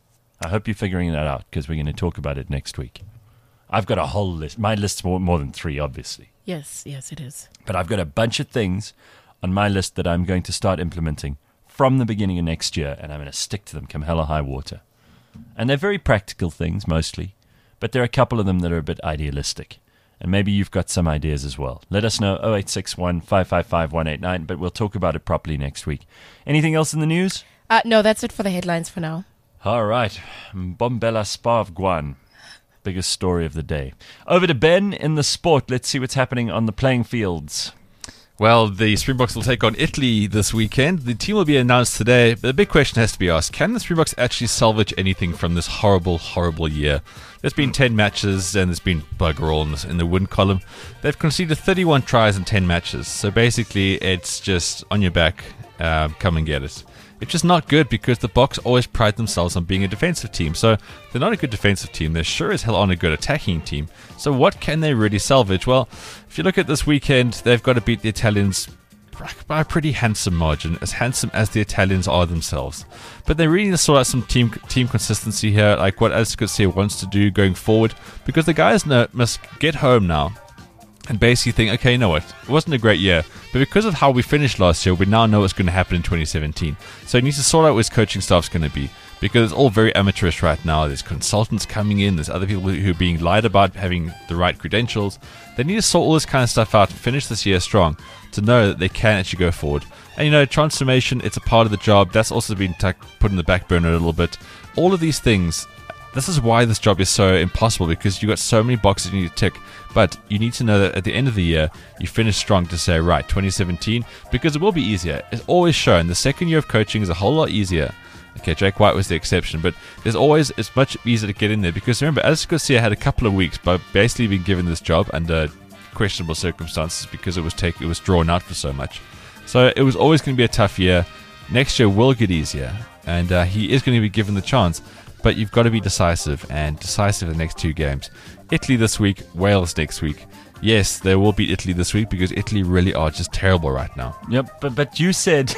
I hope you're figuring that out because we're going to talk about it next week. I've got a whole list. My list's more, more than three, obviously. Yes, yes, it is. But I've got a bunch of things on my list that I'm going to start implementing from the beginning of next year, and I'm going to stick to them come hell or high water. And they're very practical things, mostly, but there are a couple of them that are a bit idealistic. And maybe you've got some ideas as well. Let us know, oh eight six one, five five five, one eight nine, but we'll talk about it properly next week. Anything else in the news? Uh, no, that's it for the headlines for now. All right. Mbombela Spa of Guan. Biggest story of the day. Over to Ben in the sport. Let's see what's happening on the playing fields. Well, the Springboks will take on Italy this weekend. The team will be announced today, but the big question has to be asked, can the Springboks actually salvage anything from this horrible, horrible year? There's been ten matches, and there's been bugger all in, this, in the win column. They've conceded thirty-one tries in ten matches, so basically it's just on your back, uh, come and get it. It's just not good because the Boks always pride themselves on being a defensive team. So they're not a good defensive team. They're sure as hell on a good attacking team. So what can they really salvage? Well, if you look at this weekend, they've got to beat the Italians by a pretty handsome margin, as handsome as the Italians are themselves. But they really need to sort out some team team consistency here, like what Alex Garcia wants to do going forward, because the guys know, must get home now and basically think, okay, you know what, it wasn't a great year, but because of how we finished last year, we now know what's going to happen in twenty seventeen. So he needs to sort out what his coaching staff's going to be, because it's all very amateurish right now. There's consultants coming in, there's other people who are being lied about having the right credentials. They need to sort all this kind of stuff out and finish this year strong to know that they can actually go forward. And you know, transformation, it's a part of the job. That's also been t- put in the back burner a little bit. All of these things, this is why this job is so impossible, because you've got so many boxes you need to tick. But you need to know that at the end of the year, you finish strong to say, right, twenty seventeen, because it will be easier. It's always shown the second year of coaching is a whole lot easier. Okay, Jake White was the exception, but there's always, it's much easier to get in there, because remember, Alex Garcia had a couple of weeks by basically being given this job under questionable circumstances because it was take, it was drawn out for so much. So it was always going to be a tough year. Next year will get easier, and uh, he is going to be given the chance. But you've got to be decisive, and decisive in the next two games. Italy this week, Wales next week. Yes, they will beat Italy this week because Italy really are just terrible right now. Yep, but but you said,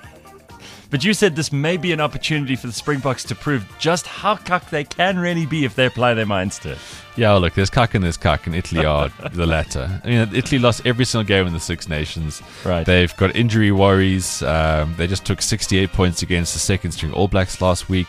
but you said this may be an opportunity for the Springboks to prove just how cuck they can really be if they apply their minds to it. Yeah, well, look, there's cuck and there's cuck, and Italy are the latter. I mean, Italy lost every single game in the Six Nations. Right. They've got injury worries. Um, they just took sixty-eight points against the second string All Blacks last week.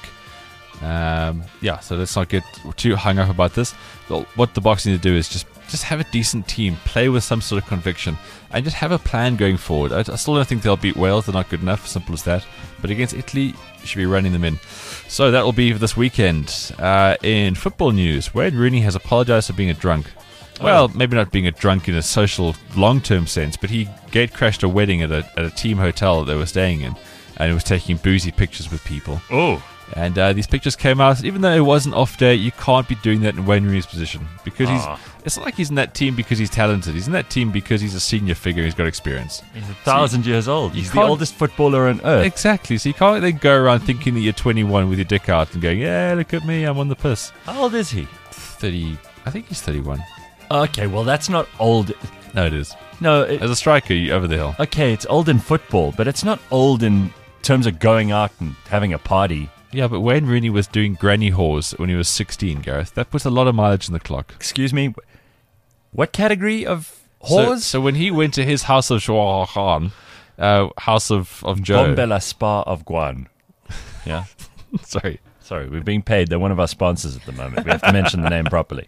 Um, yeah, so let's not get too hung up about this. What the Boks need to do is just, just have a decent team, play with some sort of conviction, and just have a plan going forward. I, I still don't think they'll beat Wales. They're not good enough, simple as that. But against Italy, you should be running them in. So that will be for this weekend. Uh, in football news, Wayne Rooney has apologized for being a drunk. Well, maybe not being a drunk in a social long-term sense, but he gate crashed a wedding at a, at a team hotel that they were staying in, and he was taking boozy pictures with people. Oh. And uh, these pictures came out. Even though it was an off day, you can't be doing that in Wayne Rooney's position, because he's. Ah. It's not like he's in that team because he's talented. He's in that team because he's a senior figure. He's got experience. He's a thousand years old. you He's the can't- oldest footballer on earth. Exactly. So you can't then go around thinking that you're twenty-one with your dick out and going, "Yeah, look at me, I'm on the piss." How old is he? Thirty. I think he's thirty-one. Okay, well that's not old. No, it is. No, it, As a striker, you're over the hill. okay, it's old in football, but it's not old in terms of going out and having a party. Yeah, but Wayne Rooney was doing granny whores when he was sixteen, Gareth. That puts a lot of mileage in the clock. Excuse me, what category of So, whores? so when he went to his house of Johan, uh, house of, of Joe. Bombela Spa of Guan. Yeah. Sorry. Sorry, we're being paid. They're one of our sponsors at the moment. We have to mention the name properly.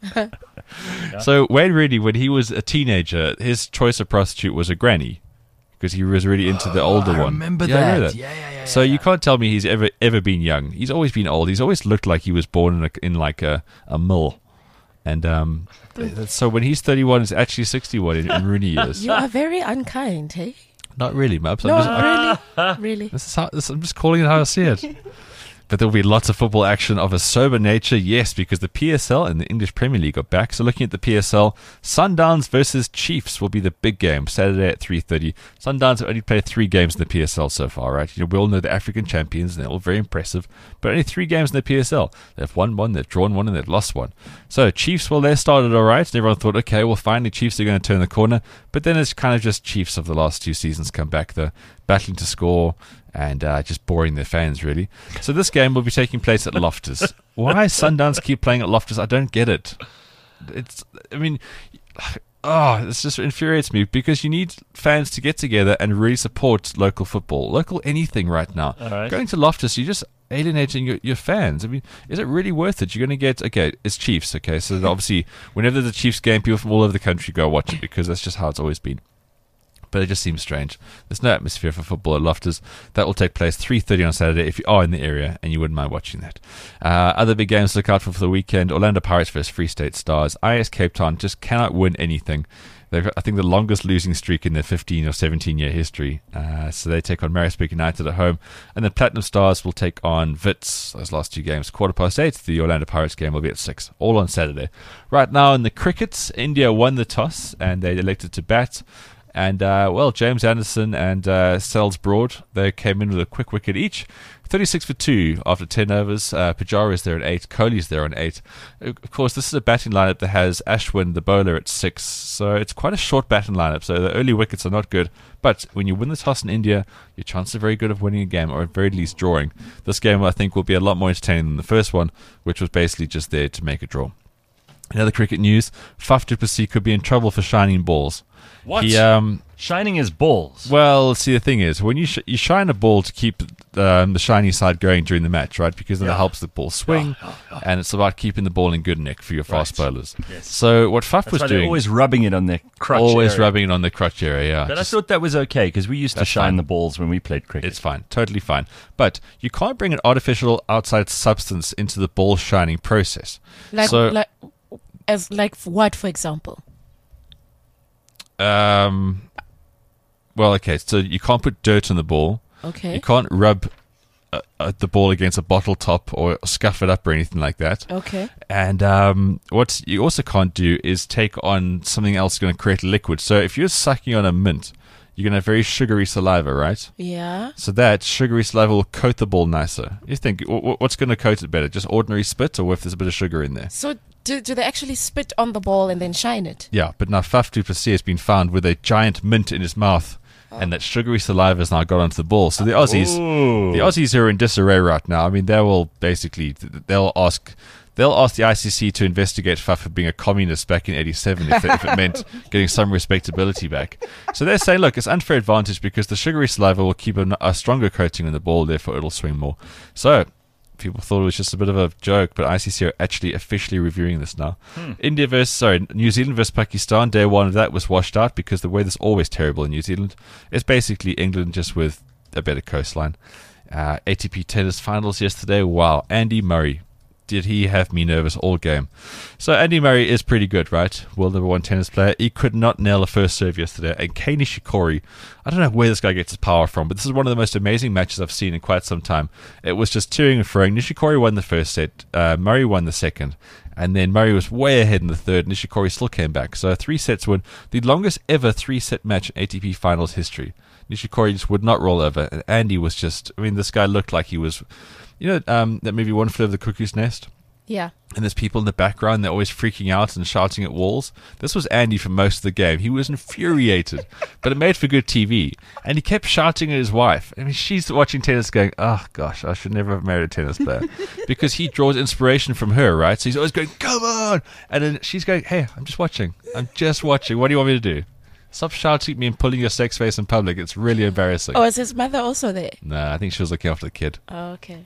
So Wayne Rooney, when he was a teenager, his choice of prostitute was a granny because he was really into the older I one. remember Yeah, I that. know that. Yeah, yeah, yeah. So yeah. you can't tell me he's ever ever been young. He's always been old. He's always looked like he was born in, a, in like a, a mill. And um, that's- so when he's thirty-one, it's actually sixty-one in, in Rooney years. You are very unkind, hey? Not really, Mubs. I'm No, just, I- really, really. This is how, this, I'm just calling it how I see it. But there'll be lots of football action of a sober nature, yes, because the P S L and the English Premier League are back. So looking at the P S L, Sundowns versus Chiefs will be the big game, Saturday at three thirty. Sundowns have only played three games in the P S L so far, right? You know, we all know the African champions, and they're all very impressive, but only three games in the P S L. They've won one, they've drawn one, and they've lost one. So Chiefs, well, they started all right, and everyone thought, okay, well, finally Chiefs are going to turn the corner, but then it's kind of just Chiefs of the last two seasons come back. They're battling to score, and uh, just boring their fans, really. So this game will be taking place at Loftus. Why Sundowns keep playing at Loftus, I don't get it. It's, I mean, oh, this just infuriates me because you need fans to get together and really support local football, local anything right now. All right. Going to Loftus, you're just alienating your, your fans. I mean, is it really worth it? You're going to get, okay, it's Chiefs, okay, so obviously whenever there's a Chiefs game, people from all over the country go watch it because that's just how it's always been. But it just seems strange. There's no atmosphere for football at Loftus. That will take place three thirty on Saturday if you are in the area and you wouldn't mind watching that. Uh, other big games to look out for for the weekend. Orlando Pirates versus Free State Stars. I S Cape Town just cannot win anything. They've got, I think, the longest losing streak in their fifteen or seventeen year history. Uh, so they take on Maritzburg United at home. And then Platinum Stars will take on Wits. Those last two games, quarter past eight. The Orlando Pirates game will be at six. All on Saturday. Right now in the crickets, India won the toss and they elected to bat. And, uh, well, James Anderson and uh, Sells Broad, they came in with a quick wicket each. thirty-six for two after ten overs. Uh, Pujara is there at eight. Kohli's there on eight. Of course, this is a batting lineup that has Ashwin, the bowler, at six. So it's quite a short batting lineup. So the early wickets are not good. But when you win the toss in India, your chances are very good of winning a game, or at very least drawing. This game, I think, will be a lot more entertaining than the first one, which was basically just there to make a draw. In other cricket news, Faf du Plessis could be in trouble for shining balls. What? He, um, Shining his balls. well, see, the thing is, when you sh- you shine a ball to keep um, the shiny side going during the match, right? Because then it helps the ball swing, and it's about keeping the ball in good nick for your fast Right. bowlers. Yes. So what Faf That's was why they're doing, always rubbing it on their crotch always area. rubbing it on the crotch area, yeah. But Just- I thought that was okay because we used to That's shine fine. the balls when we played cricket. It's fine, totally fine. But you can't bring an artificial outside substance into the ball shining process. Like, So- like, as like what, for example? Um, well, okay, so you can't put dirt on the ball. Okay. You can't rub uh, uh, the ball against a bottle top or scuff it up or anything like that. Okay. And um, what you also can't do is take on something else going to create a liquid. So if you're sucking on a mint, you're going to have very sugary saliva, right? Yeah. So that sugary saliva will coat the ball nicer. You think, w- w- what's going to coat it better? Just ordinary spit, or if there's a bit of sugar in there? So do do they actually spit on the ball and then shine it? Yeah, but now Faf du Plessis has been found with a giant mint in his mouth, and that sugary saliva has now got onto the ball. So the Aussies, Ooh. the Aussies are in disarray right now. I mean, they will basically they'll ask they'll ask the I C C to investigate Faf for being a communist back in eighty-seven if, if it meant getting some respectability back. So they're saying, look, it's unfair advantage because the sugary saliva will keep a, a stronger coating on the ball, therefore it'll swing more. So people thought it was just a bit of a joke, but I C C are actually officially reviewing this now. Hmm. India versus, sorry, New Zealand versus Pakistan, day one of that was washed out because the weather's always terrible in New Zealand. It's basically England just with a better coastline. Uh, A T P tennis finals yesterday. Wow, Andy Murray. Did he have me nervous all game? So Andy Murray is pretty good, right? World number one tennis player. He could not nail a first serve yesterday. And Kei Nishikori, I don't know where this guy gets his power from, but this is one of the most amazing matches I've seen in quite some time. It was just toing and froing. Nishikori won the first set. Uh, Murray won the second. And then Murray was way ahead in the third. Nishikori still came back. So a three sets win. The longest ever three-set match in A T P finals history. Nishikori just would not roll over. And Andy was just, I mean, this guy looked like he was, you know, um, that movie One Flew Over the Cuckoo's Nest? Yeah. And there's people in the background, they're always freaking out and shouting at walls. This was Andy for most of the game. He was infuriated, but it made for good T V. And he kept shouting at his wife. I mean, she's watching tennis going, oh, gosh, I should never have married a tennis player. Because he draws inspiration from her, right? So he's always going, come on! And then she's going, hey, I'm just watching. I'm just watching. What do you want me to do? Stop shouting at me and pulling your sex face in public. It's really embarrassing. Oh, is his mother also there? Nah, I think she was looking after the kid. Oh, okay.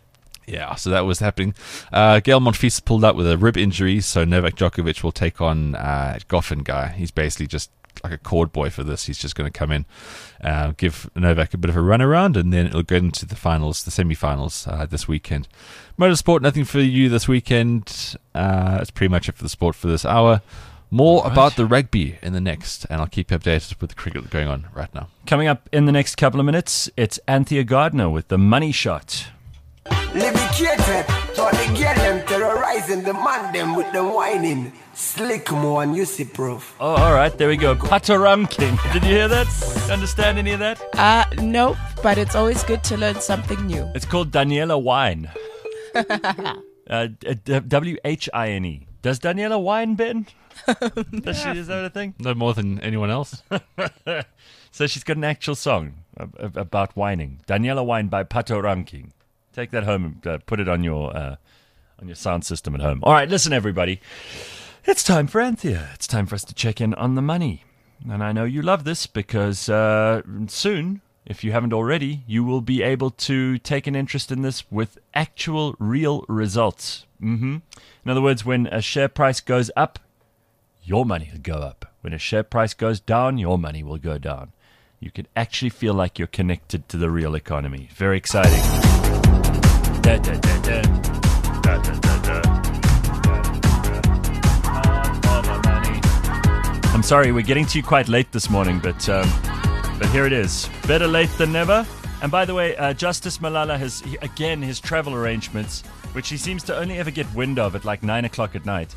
Yeah, so that was happening. Uh, Gael Monfils pulled out with a rib injury, so Novak Djokovic will take on uh, Goffin guy. He's basically just like a cord boy for this. He's just going to come in, uh, give Novak a bit of a run around, and then it'll go into the finals, the semi-finals uh, this weekend. Motorsport, nothing for you this weekend. Uh, that's pretty much it for the sport for this hour. More right. about the rugby in the next, and I'll keep you updated with the cricket going on right now. Coming up in the next couple of minutes, it's Anthea Gardner with the Money Shot. Levicated, thought they get them terrorizing the man them with them whining. Slick more and you see proof. Oh, all right, there we go. Patoram King. Did you hear that? Understand any of that? Uh, nope, but it's always good to learn something new. It's called Daniela Wine. uh, d- W H I N E. Does Daniela wine, Ben? Does she, is that a thing? No more than anyone else. So she's got an actual song about whining. Daniela Wine by Pato Ranking. Take that home and uh, put it on your uh, on your sound system at home. All right, listen, everybody. It's time for Anthea. It's time for us to check in on the money. And I know you love this because uh, soon, if you haven't already, you will be able to take an interest in this with actual, real results. Mm-hmm. In other words, when a share price goes up, your money will go up. When a share price goes down, your money will go down. You can actually feel like you're connected to the real economy. Very exciting. Da, da, da, da. Da, da, da, da. I'm sorry, we're getting to you quite late this morning, but um, but here it is. Better late than never. And by the way, uh, Justice Malala has, he, again, his travel arrangements, which he seems to only ever get wind of at like nine o'clock at night.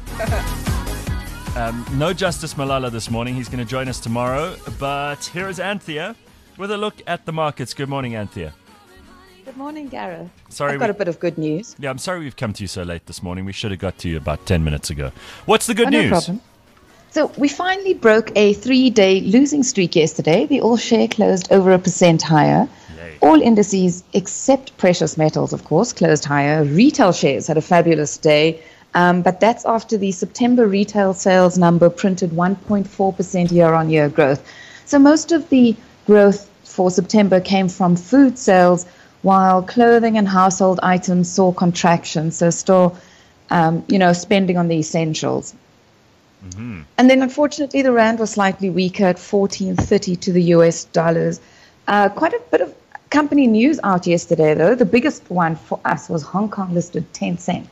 Um, no Justice Malala this morning. He's going to join us tomorrow. But here is Anthea with a look at the markets. Good morning, Anthea. Good morning, Gareth. Sorry, I've got we, a bit of good news. Yeah, I'm sorry we've come to you so late this morning. We should have got to you about ten minutes ago. What's the good oh, news? No problem. So we finally broke a three-day losing streak yesterday. The all-share closed over a percent higher. Yay. All indices, except precious metals, of course, closed higher. Retail shares had a fabulous day. Um, but that's after the September retail sales number printed one point four percent year-on-year growth. So most of the growth for September came from food sales, while clothing and household items saw contraction. So still, um, you know, spending on the essentials. Mm-hmm. And then, unfortunately, the rand was slightly weaker at fourteen thirty to the U S dollars. Uh, quite a bit of company news out yesterday, though. The biggest one for us was Hong Kong-listed Tencent.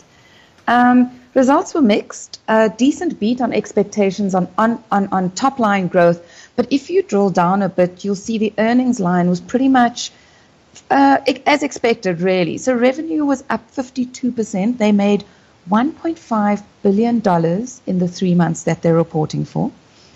Um, results were mixed, a decent beat on expectations on, on, on, on top-line growth. But if you drill down a bit, you'll see the earnings line was pretty much uh, as expected, really. So revenue was up fifty-two percent. They made one point five billion dollars in the three months that they're reporting for.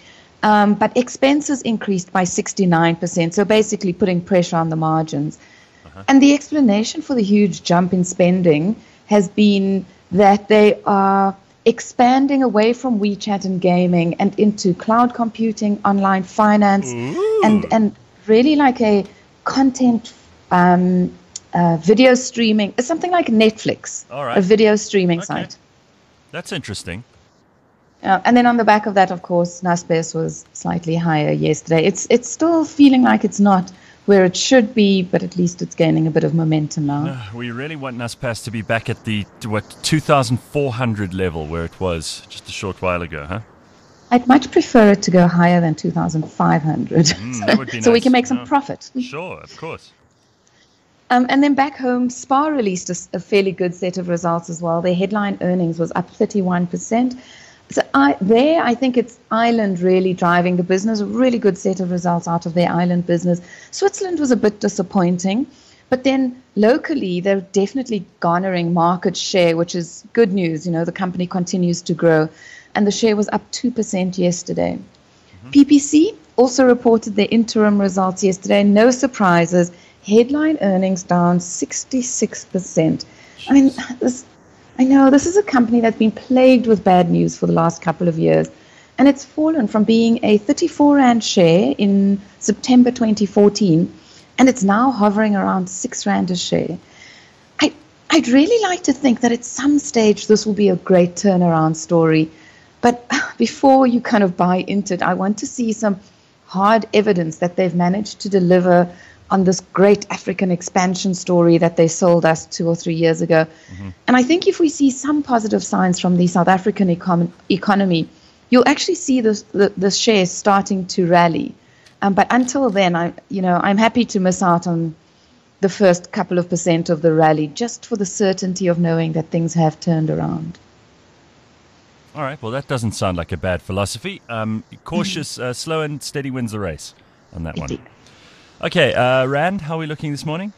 Um, but expenses increased by sixty-nine percent, so basically putting pressure on the margins. Uh-huh. And the explanation for the huge jump in spending has been that they are expanding away from WeChat and gaming and into cloud computing, online finance, and, and really like a content um, uh, video streaming. It's something like Netflix, All right. a video streaming Okay. site. That's interesting. Uh, and then on the back of that, of course, Naspers was slightly higher yesterday. It's it's still feeling like it's not where it should be, but at least it's gaining a bit of momentum now. Uh, we really want Naspers to be back at the what two thousand four hundred level where it was just a short while ago, huh? I'd much prefer it to go higher than two thousand five hundred, Mm, so, that would be so we nice. can make some No. profit. Sure, of course. Um, and then back home, Spar released a, s- a fairly good set of results as well. Their headline earnings was up thirty-one percent. So I, there, I think it's Ireland really driving the business. A really good set of results out of their Ireland business. Switzerland was a bit disappointing, but then locally, they're definitely garnering market share, which is good news. You know, the company continues to grow, and the share was up two percent yesterday. Mm-hmm. P P C also reported their interim results yesterday. No surprises. Headline earnings down sixty-six percent. I mean, this. I know this is a company that's been plagued with bad news for the last couple of years, and it's fallen from being a thirty-four rand share in September twenty fourteen, and it's now hovering around six rand a share. I, I'd really like to think that at some stage this will be a great turnaround story, but before you kind of buy into it, I want to see some hard evidence that they've managed to deliver on this great African expansion story that they sold us two or three years ago. Mm-hmm. And I think if we see some positive signs from the South African econ- economy, you'll actually see this, the, the shares starting to rally. Um, but until then, I, you know, I'm happy to miss out on the first couple of percent of the rally, just for the certainty of knowing that things have turned around. All right, well, that doesn't sound like a bad philosophy. Um, cautious, uh, slow and steady wins the race on that one. Okay, uh, Rand, how are we looking this morning?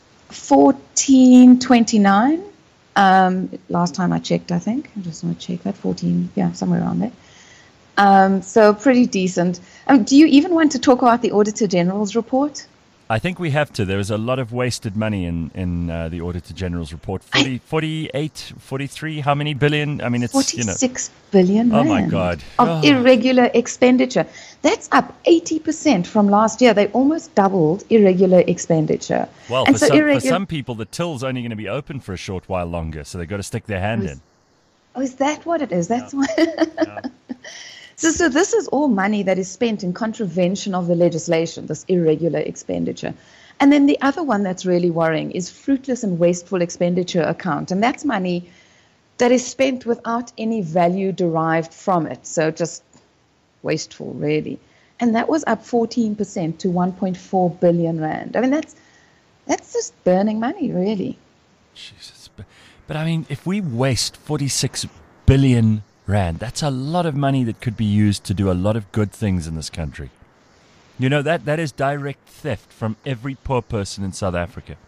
fourteen twenty-nine. Um, last time I checked, I think. I just want to check that. fourteen, yeah, somewhere around there. Um, so pretty decent. Um, do you even want to talk about the Auditor General's report? I think we have to. There is a lot of wasted money in, in uh, the Auditor General's report. forty, I, forty-eight, forty-three, how many billion? I mean, it's, forty-six you know. billion Oh, rand my God. of Oh. irregular expenditure. That's up eighty percent from last year. They almost doubled irregular expenditure. Well, and for, so some, irregu- for some people, the till's only going to be open for a short while longer, so they've got to stick their hand Oh, is, in. oh, is that what it is? That's Yeah. why. Yeah. So, so this is all money that is spent in contravention of the legislation, this irregular expenditure. And then the other one that's really worrying is fruitless and wasteful expenditure account. And that's money that is spent without any value derived from it. So just wasteful, really. And that was up fourteen percent to one point four billion rand. I mean, that's that's just burning money, really. Jesus. But, but I mean, if we waste forty-six billion rand, that's a lot of money that could be used to do a lot of good things in this country. You know, that, that is direct theft from every poor person in South Africa.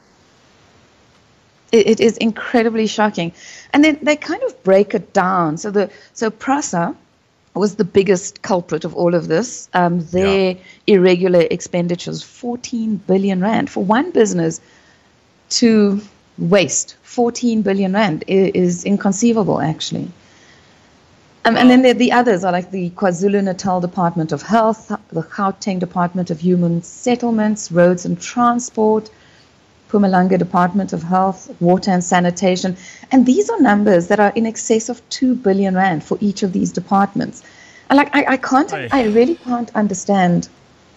It, it is incredibly shocking. And then they kind of break it down. So the so PRASA was the biggest culprit of all of this. Um, their Yeah. irregular expenditures, fourteen billion rand. For one business to waste fourteen billion rand is, is inconceivable, actually. Um, and then there, the others are like the KwaZulu-Natal Department of Health, the Gauteng Department of Human Settlements, Roads and Transport, Mpumalanga Department of Health, Water and Sanitation. And these are numbers that are in excess of two billion rand for each of these departments. And like, I, I can't, Aye. I really can't understand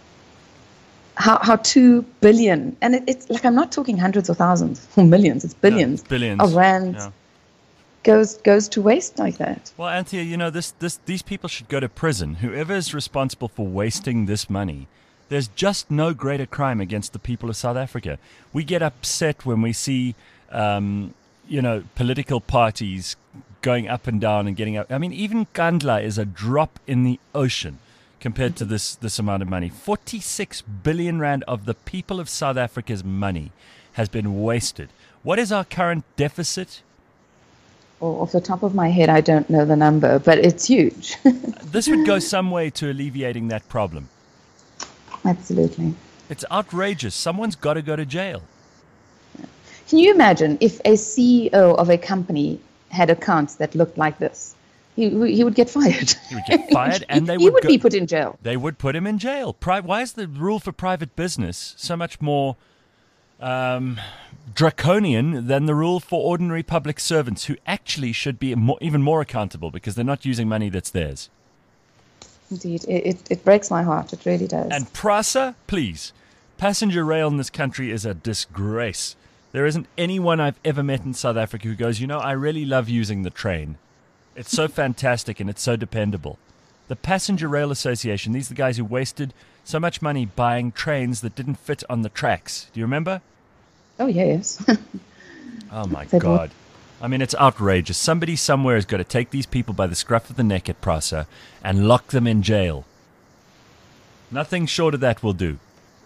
how, how two billion, and it, it's like, I'm not talking hundreds or thousands or millions, it's billions, it's billions. of rand Yeah. goes, goes to waste like that. Well, Anthea, you know, this, this, these people should go to prison. Whoever is responsible for wasting this money, there's just no greater crime against the people of South Africa. We get upset when we see, um, you know, political parties going up and down and getting up. I mean, even Kandla is a drop in the ocean compared to this, this amount of money. forty-six billion rand of the people of South Africa's money has been wasted. What is our current deficit? Or off the top of my head, I don't know the number, but it's huge. This would go some way to alleviating that problem. Absolutely. It's outrageous. Someone's got to go to jail. Can you imagine if a C E O of a company had accounts that looked like this? He, he would get fired. He would get fired, and they he would would go- be put in jail. They would put him in jail. Pri- Why is the rule for private business so much more um, draconian than the rule for ordinary public servants who actually should be more, even more accountable because they're not using money that's theirs? Indeed, it, it, it breaks my heart. It really does. And PRASA, please. Passenger rail in this country is a disgrace. There isn't anyone I've ever met in South Africa who goes, you know, I really love using the train. It's so fantastic and it's so dependable. The Passenger Rail Association, these are the guys who wasted so much money buying trains that didn't fit on the tracks. Do you remember? Oh, yes. Oh, my They God. I mean, it's outrageous. Somebody somewhere has got to take these people by the scruff of the neck at PRASA and lock them in jail. Nothing short of that will do.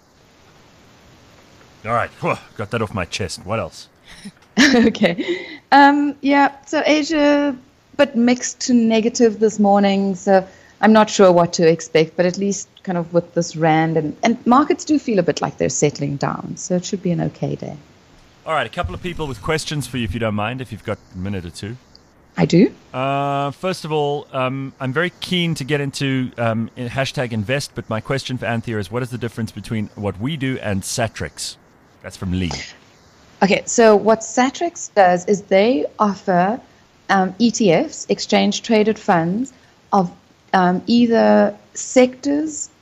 All right. Whew, got that off my chest. What else? Okay. Um, yeah, so Asia, but mixed to negative this morning. So I'm not sure what to expect, but at least kind of with this rand. And, and markets do feel a bit like they're settling down. So it should be an okay day. All right. A couple of people with questions for you, if you don't mind, if you've got a minute or two. I do. Uh, first of all, um, I'm very keen to get into um, in- hashtag invest, but my question for Anthea is, what is the difference between what we do and Satrix? That's from Lee. Okay, so what Satrix does is they offer um, E T Fs, exchange traded funds, of um, either sectors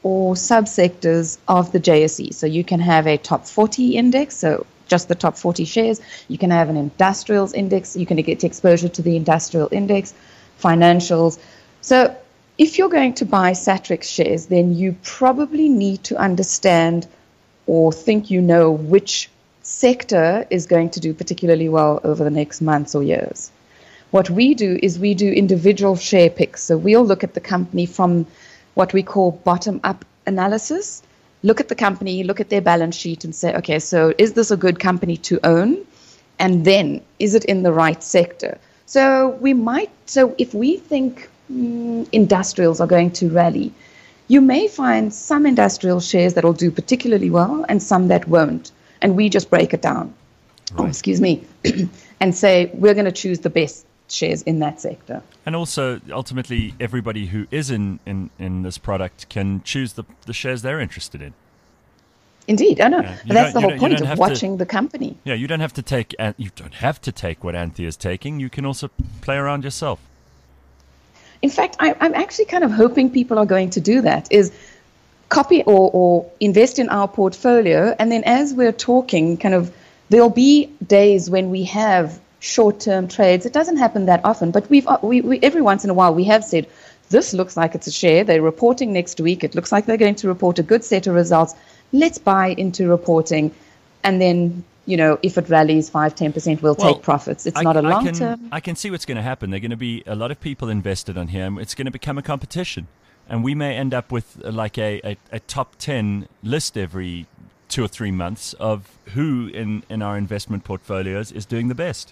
or subsectors of the J S E. So you can have a top forty index, so just the top forty shares. You can have an industrials index. You can get exposure to the industrial index, financials. So if you're going to buy Satrix shares, then you probably need to understand or think you know which sector is going to do particularly well over the next months or years. What we do is we do individual share picks. So we'll look at the company from what we call bottom-up analysis. Look at the company, look at their balance sheet and say, okay, so is this a good company to own? And then, is it in the right sector? So we might, so if we think mm, industrials are going to rally, you may find some industrial shares that will do particularly well and some that won't. And we just break it down, right. oh, excuse me, and say we're going to choose the best shares in that sector. And also, ultimately, everybody who is in, in, in this product can choose the, the shares they're interested in. Indeed, I know. Yeah. But that's the whole you point of to, watching the company. Yeah, you don't have to take you don't have to take what Anthea is taking. You can also play around yourself. In fact, I, I'm actually kind of hoping people are going to do that, is copy or, or invest in our portfolio. And then as we're talking, kind of, there'll be days when we have short-term trades. It doesn't happen that often, but we've we, we every once in a while we have said, this looks like it's a share. They're reporting next week. It looks like they're going to report a good set of results. Let's buy into reporting. And then, you know, if it rallies five, ten percent, we'll well, take profits. It's I, not a long I can, term. I can see what's going to happen. There are going to be a lot of people invested on here, and it's going to become a competition. And we may end up with uh, like a, a, a top ten list every two or three months of who in, in our investment portfolios is doing the best.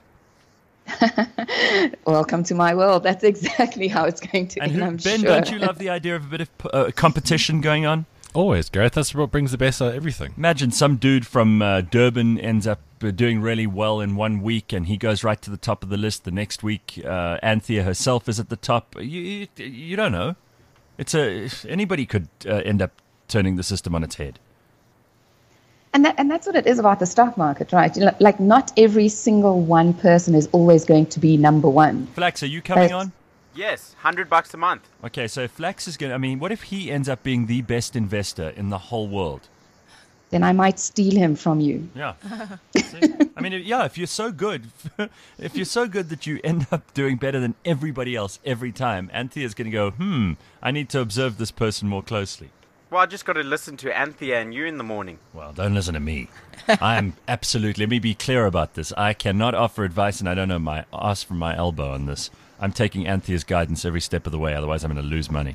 Welcome to my world. That's exactly how it's going to and end, who, I'm Ben, sure. don't you love the idea of a bit of uh, competition going on? Always, Gareth. That's what brings the best out of everything. Imagine some dude from uh, Durban ends up uh, doing really well in one week, and he goes right to the top of the list. The next week, uh, Anthea herself is at the top. You, you, you don't know. It's a anybody could uh, end up turning the system on its head. And that and that's what it is about the stock market, right? You know, like, not every single one person is always going to be number one. Flax, are you coming But- on? Yes, hundred bucks a month. Okay, so Flax is going to, I mean, what if he ends up being the best investor in the whole world? Then I might steal him from you. Yeah. See? I mean, yeah, if you're so good, if you're so good that you end up doing better than everybody else every time, Anthea's going to go, hmm, I need to observe this person more closely. Well, I just got to listen to Anthea and you in the morning. Well, don't listen to me. I am absolutely, let me be clear about this. I cannot offer advice, and I don't know my ass from my elbow on this. I'm taking Anthea's guidance every step of the way, otherwise I'm going to lose money.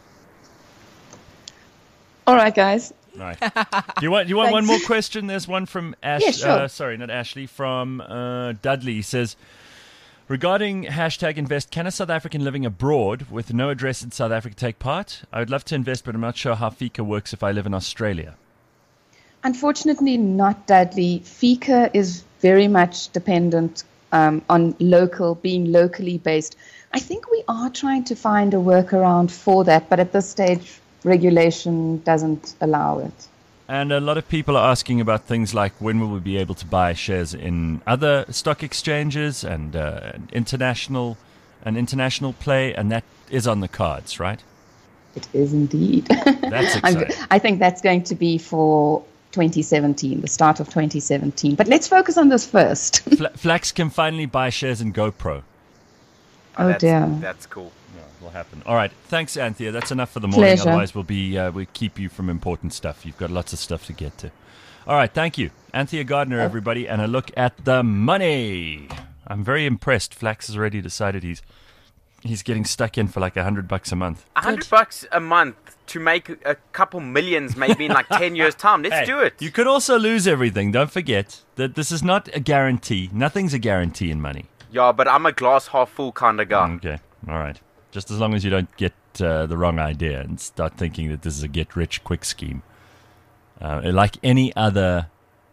All right, guys. All right. Do you want, you want one more question? There's one from Ash. Yeah, sure. Uh, sorry, not Ashley. From uh, Dudley. He says, regarding hashtag invest, can a South African living abroad with no address in South Africa take part? I would love to invest, but I'm not sure how FICA works if I live in Australia. Unfortunately, not Dudley. FICA is very much dependent um, on local, being locally based. I think we are trying to find a workaround for that, but at this stage, regulation doesn't allow it. And a lot of people are asking about things like when will we be able to buy shares in other stock exchanges and uh, international, an international play, and that is on the cards, right? It is indeed. That's exciting. I think that's going to be for twenty seventeen, the start of twenty seventeen. But let's focus on this first. Fla- Flax can finally buy shares in GoPro. Oh, that's, dear. That's cool. Yeah, it'll happen. All right. Thanks, Anthea. That's enough for the morning. Pleasure. Otherwise, we'll be uh, we'll keep you from important stuff. You've got lots of stuff to get to. All right. Thank you, Anthea Gardner, everybody, and a look at the money. I'm very impressed. Flax has already decided he's he's getting stuck in for like a hundred bucks a month. A hundred bucks a month to make a couple millions, maybe in like ten years' time. Let's Hey, do it. You could also lose everything. Don't forget that this is not a guarantee. Nothing's a guarantee in money. Yeah, but I'm a glass half full kind of guy. Okay. All right. Just as long as you don't get uh, the wrong idea and start thinking that this is a get-rich-quick scheme. Uh, like any other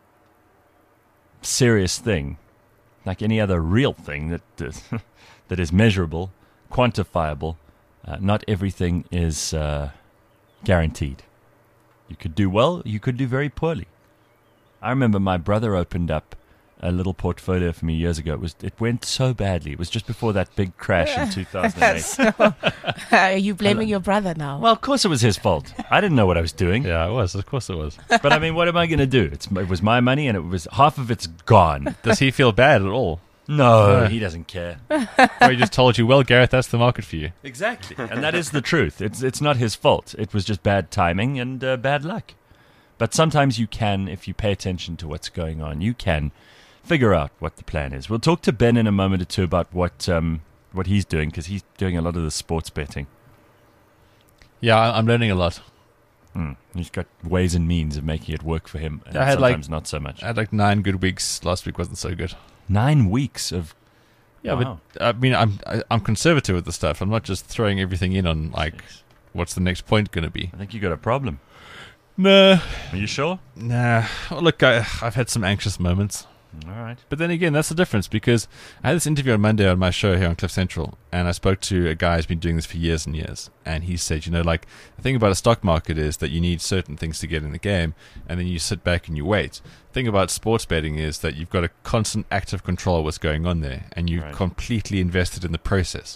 serious thing, like any other real thing that is, that is measurable, quantifiable, uh, not everything is uh, guaranteed. You could do well, you could do very poorly. I remember my brother opened up a little portfolio for me years ago. It was it went so badly. It was just before that big crash in two thousand eight. So, are you blaming your brother now? Well, of course it was his fault. I didn't know what I was doing. Yeah, it was. Of course it was. But I mean, what am I going to do? It's, it was my money, and it was half of it's gone. Does he feel bad at all? No, No. he doesn't care. Or he just told you, well, Gareth, that's the market for you. Exactly, and that is the truth. It's it's not his fault. It was just bad timing and uh, bad luck. But sometimes you can, if you pay attention to what's going on, you can figure out what the plan is. We'll talk to Ben in a moment or two about what um, what he's doing, because he's doing a lot of the sports betting. Yeah, I- I'm learning a lot. Mm. He's got ways and means of making it work for him, and I had, like- sometimes not so much. I had like nine good weeks. Last week wasn't so good. Nine weeks of Yeah, Wow. but I mean, I'm I, I'm conservative with the stuff. I'm not just throwing everything in on like, what's the next point going to be? I think you got a problem. Nah, Are you sure? nah. Well, look, I, I've had some anxious moments. All right. But then again, that's the difference, because I had this interview on Monday on my show here on Cliff Central, and I spoke to a guy who's been doing this for years and years, and he said, you know, like, the thing about a stock market is that you need certain things to get in the game, and then you sit back and you wait. The thing about sports betting is that you've got a constant active control of what's going on there, and you've Right. completely invested in the process.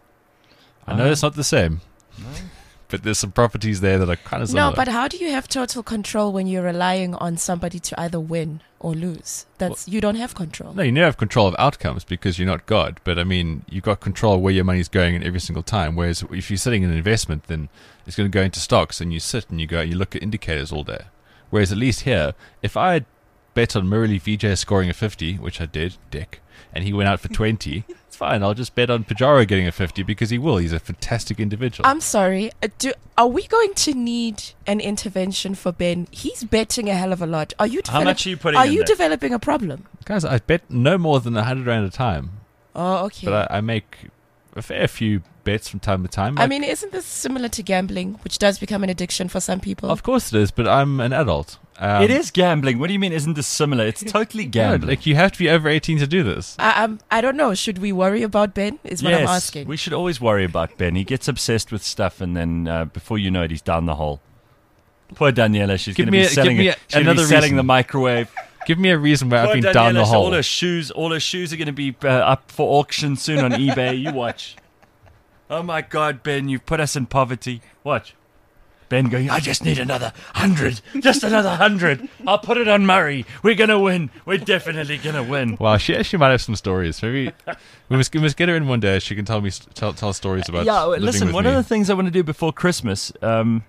I know Ah. it's not the same, but there's some properties there that are kind of similar. No, but how do you have total control when you're relying on somebody to either win or lose? That's you don't have control. No, you never have control of outcomes because you're not God. But I mean, you've got control of where your money's going in every single time. Whereas if you're sitting in an investment, then it's going to go into stocks, and you sit and you go, you look at indicators all day. Whereas at least here, if I had bet on Murali V J scoring a fifty, which I did, dick, and he went out for twenty, it's fine. I'll just bet on Pajaro getting a fifty because he will. He's a fantastic individual. I'm sorry. uh, Do are we going to need an intervention for Ben? He's betting a hell of a lot. Are you? How develop- much are you putting Are in you there? developing a problem? Guys, I bet no more than one hundred rand a time. Oh, okay. But I, I make a fair few bets from time to time. I Like, mean, isn't this similar to gambling, which does become an addiction for some people? of course it is, but I'm an adult. Um, it is gambling. What do you mean? Isn't this similar? It's totally No, gambling. like, you have to be over eighteen to do this. I, I'm, I don't know. Should we worry about Ben? Is what yes, I'm asking. we should always worry about Ben. He gets obsessed with stuff, and then uh, before you know it, he's down the hole. Poor Daniela. She's Give going to me be a- give selling, me it. a- She's gonna be another selling reason. the microwave. Give me a reason where I've Poor been down the Daniela, so hole. all her shoes, all her shoes are going to be uh, up for auction soon on eBay. You watch. Oh my God, Ben, you've put us in poverty. Watch. Ben going, I just need another hundred. Just another hundred. I'll put it on Murray. We're going to win. We're definitely going to win. Wow, she actually might have some stories. Maybe we must, we must get her in one day. She can tell me tell, tell stories about. Yeah, living listen, with one me. of the things I want to do before Christmas, um,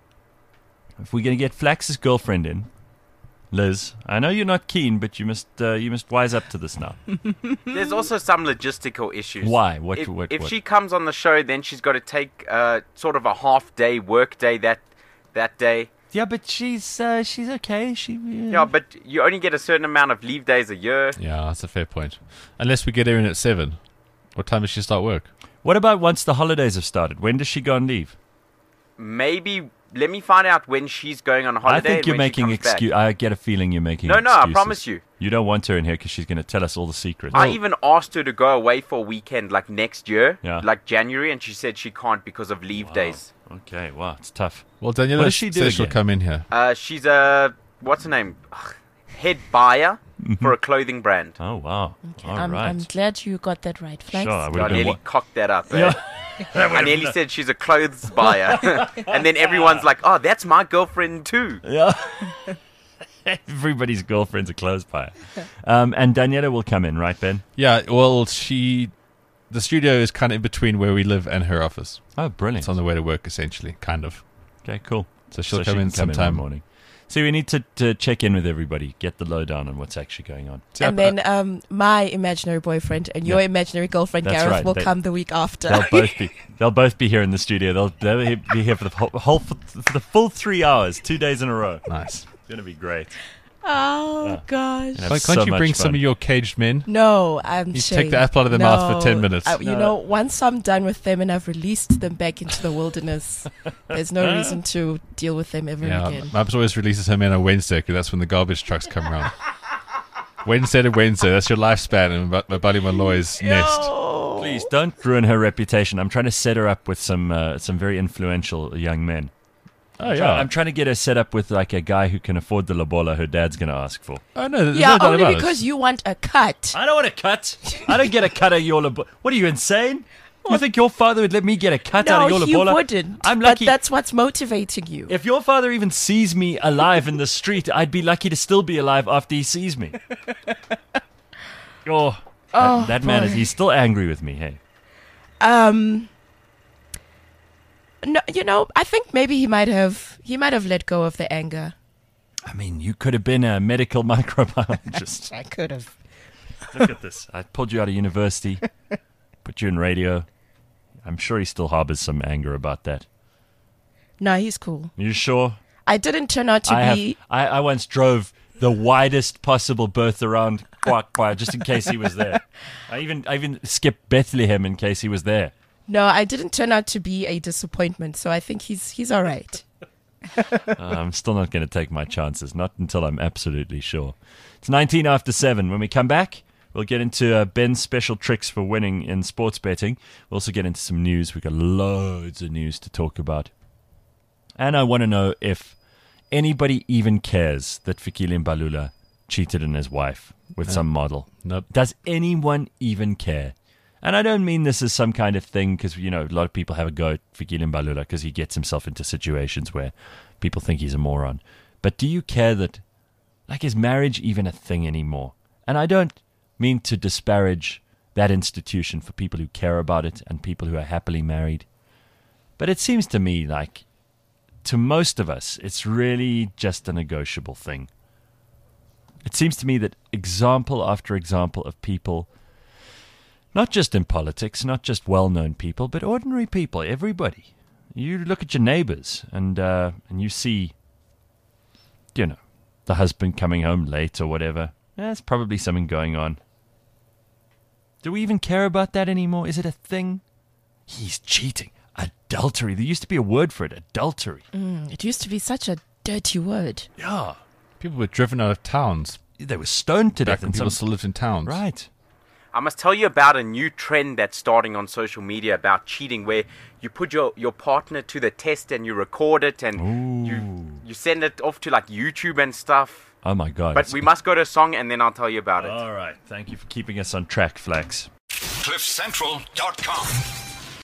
if we're going to get Flax's girlfriend in, Liz, I know you're not keen, but you must uh, you must wise up to this now. There's also some logistical issues. Why? What? If, what? if what? she comes on the show, then she's got to take uh, sort of a half day work day that that day. Yeah, but she's uh, she's okay. She uh, Yeah, but you only get a certain amount of leave days a year. Yeah, that's a fair point. Unless we get her in at seven. What time does she start work? What about once the holidays have started? When does she go on leave? Maybe let me find out when she's going on holiday. I think and you're when she making comes back. excuse. I get a feeling you're making. No, no, I excuses. promise you. You don't want her in here because she's going to tell us all the secrets. I even asked her to go away for a weekend, like next year, Yeah. like January, and she said she can't because of leave days. Okay, wow, it's tough. Well, Daniela What does she do says she'll again? come in here. Uh, she's a what's her name? Ugh, head buyer for a clothing brand. Oh wow, Okay, all I'm, right. I'm glad you got that right, Flax. Sure, I would I have been. nearly Wa- cocked that up. eh? Yeah. I nearly said she's a clothes buyer, and then everyone's like, "Oh, that's my girlfriend too." Yeah. Everybody's girlfriend's a clothes buyer. Um, and Daniela will come in, right, Ben? Yeah, well, she. The studio is kind of in between where we live and her office. Oh, brilliant. It's on the way to work, essentially, kind of. Okay, cool. So she'll So come she in can come in sometime. one morning. So we need to, to check in with everybody, get the lowdown on what's actually going on. See, And I- then um, my imaginary boyfriend and your Yeah. imaginary girlfriend, That's Gareth, right. will They- come the week after. They'll both be they'll both be here in the studio. They'll they'll be here for the whole, whole for the full three hours, two days in a row. Nice. It's gonna be great. Oh, Yeah. gosh. Have Why so can't you much bring fun. some of your caged men? No, I'm You ashamed. take the apple out of their mouth for ten minutes. I- you No. know, once I'm done with them and I've released them back into the wilderness, there's no reason to deal with them ever Yeah, again. Mabs always releases her men on Wednesday because that's when the garbage trucks come around. Wednesday to Wednesday, that's your lifespan in my, my buddy Malloy's nest. Please don't ruin her reputation. I'm trying to set her up with some uh, some very influential young men. Oh, I'm yeah. try- I'm trying to get her set up with like a guy who can afford the lobola her dad's going to ask for. Oh, no, there's Yeah, no doubt only about because it. you want a cut. I don't want a cut. I don't get a cut of your lobola. What are you, insane? You think your father would let me get a cut out No, of your he lobola? wouldn't. I'm but lucky. that's what's motivating you. If your father even sees me alive in the street, I'd be lucky to still be alive after he sees me. oh, Oh, that, that man is, boy. he's still angry with me, hey. Um, no, you know, I think maybe he might have he might have let go of the anger. I mean, you could have been a medical microbiologist. I could have. Look at this. I pulled you out of university, put you in radio. I'm sure he still harbors some anger about that. No, he's cool. You sure? I didn't turn out to I, be. have, I, I once drove the widest possible berth around Kwak Kwa just in case he was there. I even I even skipped Bethlehem in case he was there. No, I didn't turn out to be a disappointment. So I think he's he's all right. Uh, I'm still not going to take my chances, not until I'm absolutely sure. It's nineteen after seven. When we come back, we'll get into uh, Ben's special tricks for winning in sports betting. We'll also get into some news. We've got loads of news to talk about. And I want to know if anybody even cares that Fikile Mbalula cheated on his wife with some model. Nope. Does anyone even care? And I don't mean this as some kind of thing because, you know, a lot of people have a go at Fikile Mbalula because he gets himself into situations where people think he's a moron. But do you care that, like, is marriage even a thing anymore? And I don't mean to disparage that institution for people who care about it and people who are happily married. But it seems to me like, to most of us, it's really just a negotiable thing. It seems to me that example after example of people, not just in politics, not just well-known people, but ordinary people, everybody. You look at your neighbors and uh, and you see, you know, the husband coming home late or whatever. There's probably something going on. Do we even care about that anymore? Is it a thing? He's cheating. Adultery. There used to be a word for it. Adultery. Mm, it used to be such a dirty word. Yeah. People were driven out of towns. They were stoned to Back death. when in people some... still lived in towns. Right. I must tell you about a new trend that's starting on social media about cheating, where you put your, your partner to the test and you record it and you you send it off to like YouTube and stuff. Oh, my God. But we must go to a song and then I'll tell you about it. All right. Thank you for keeping us on track, Flax. cliff central dot com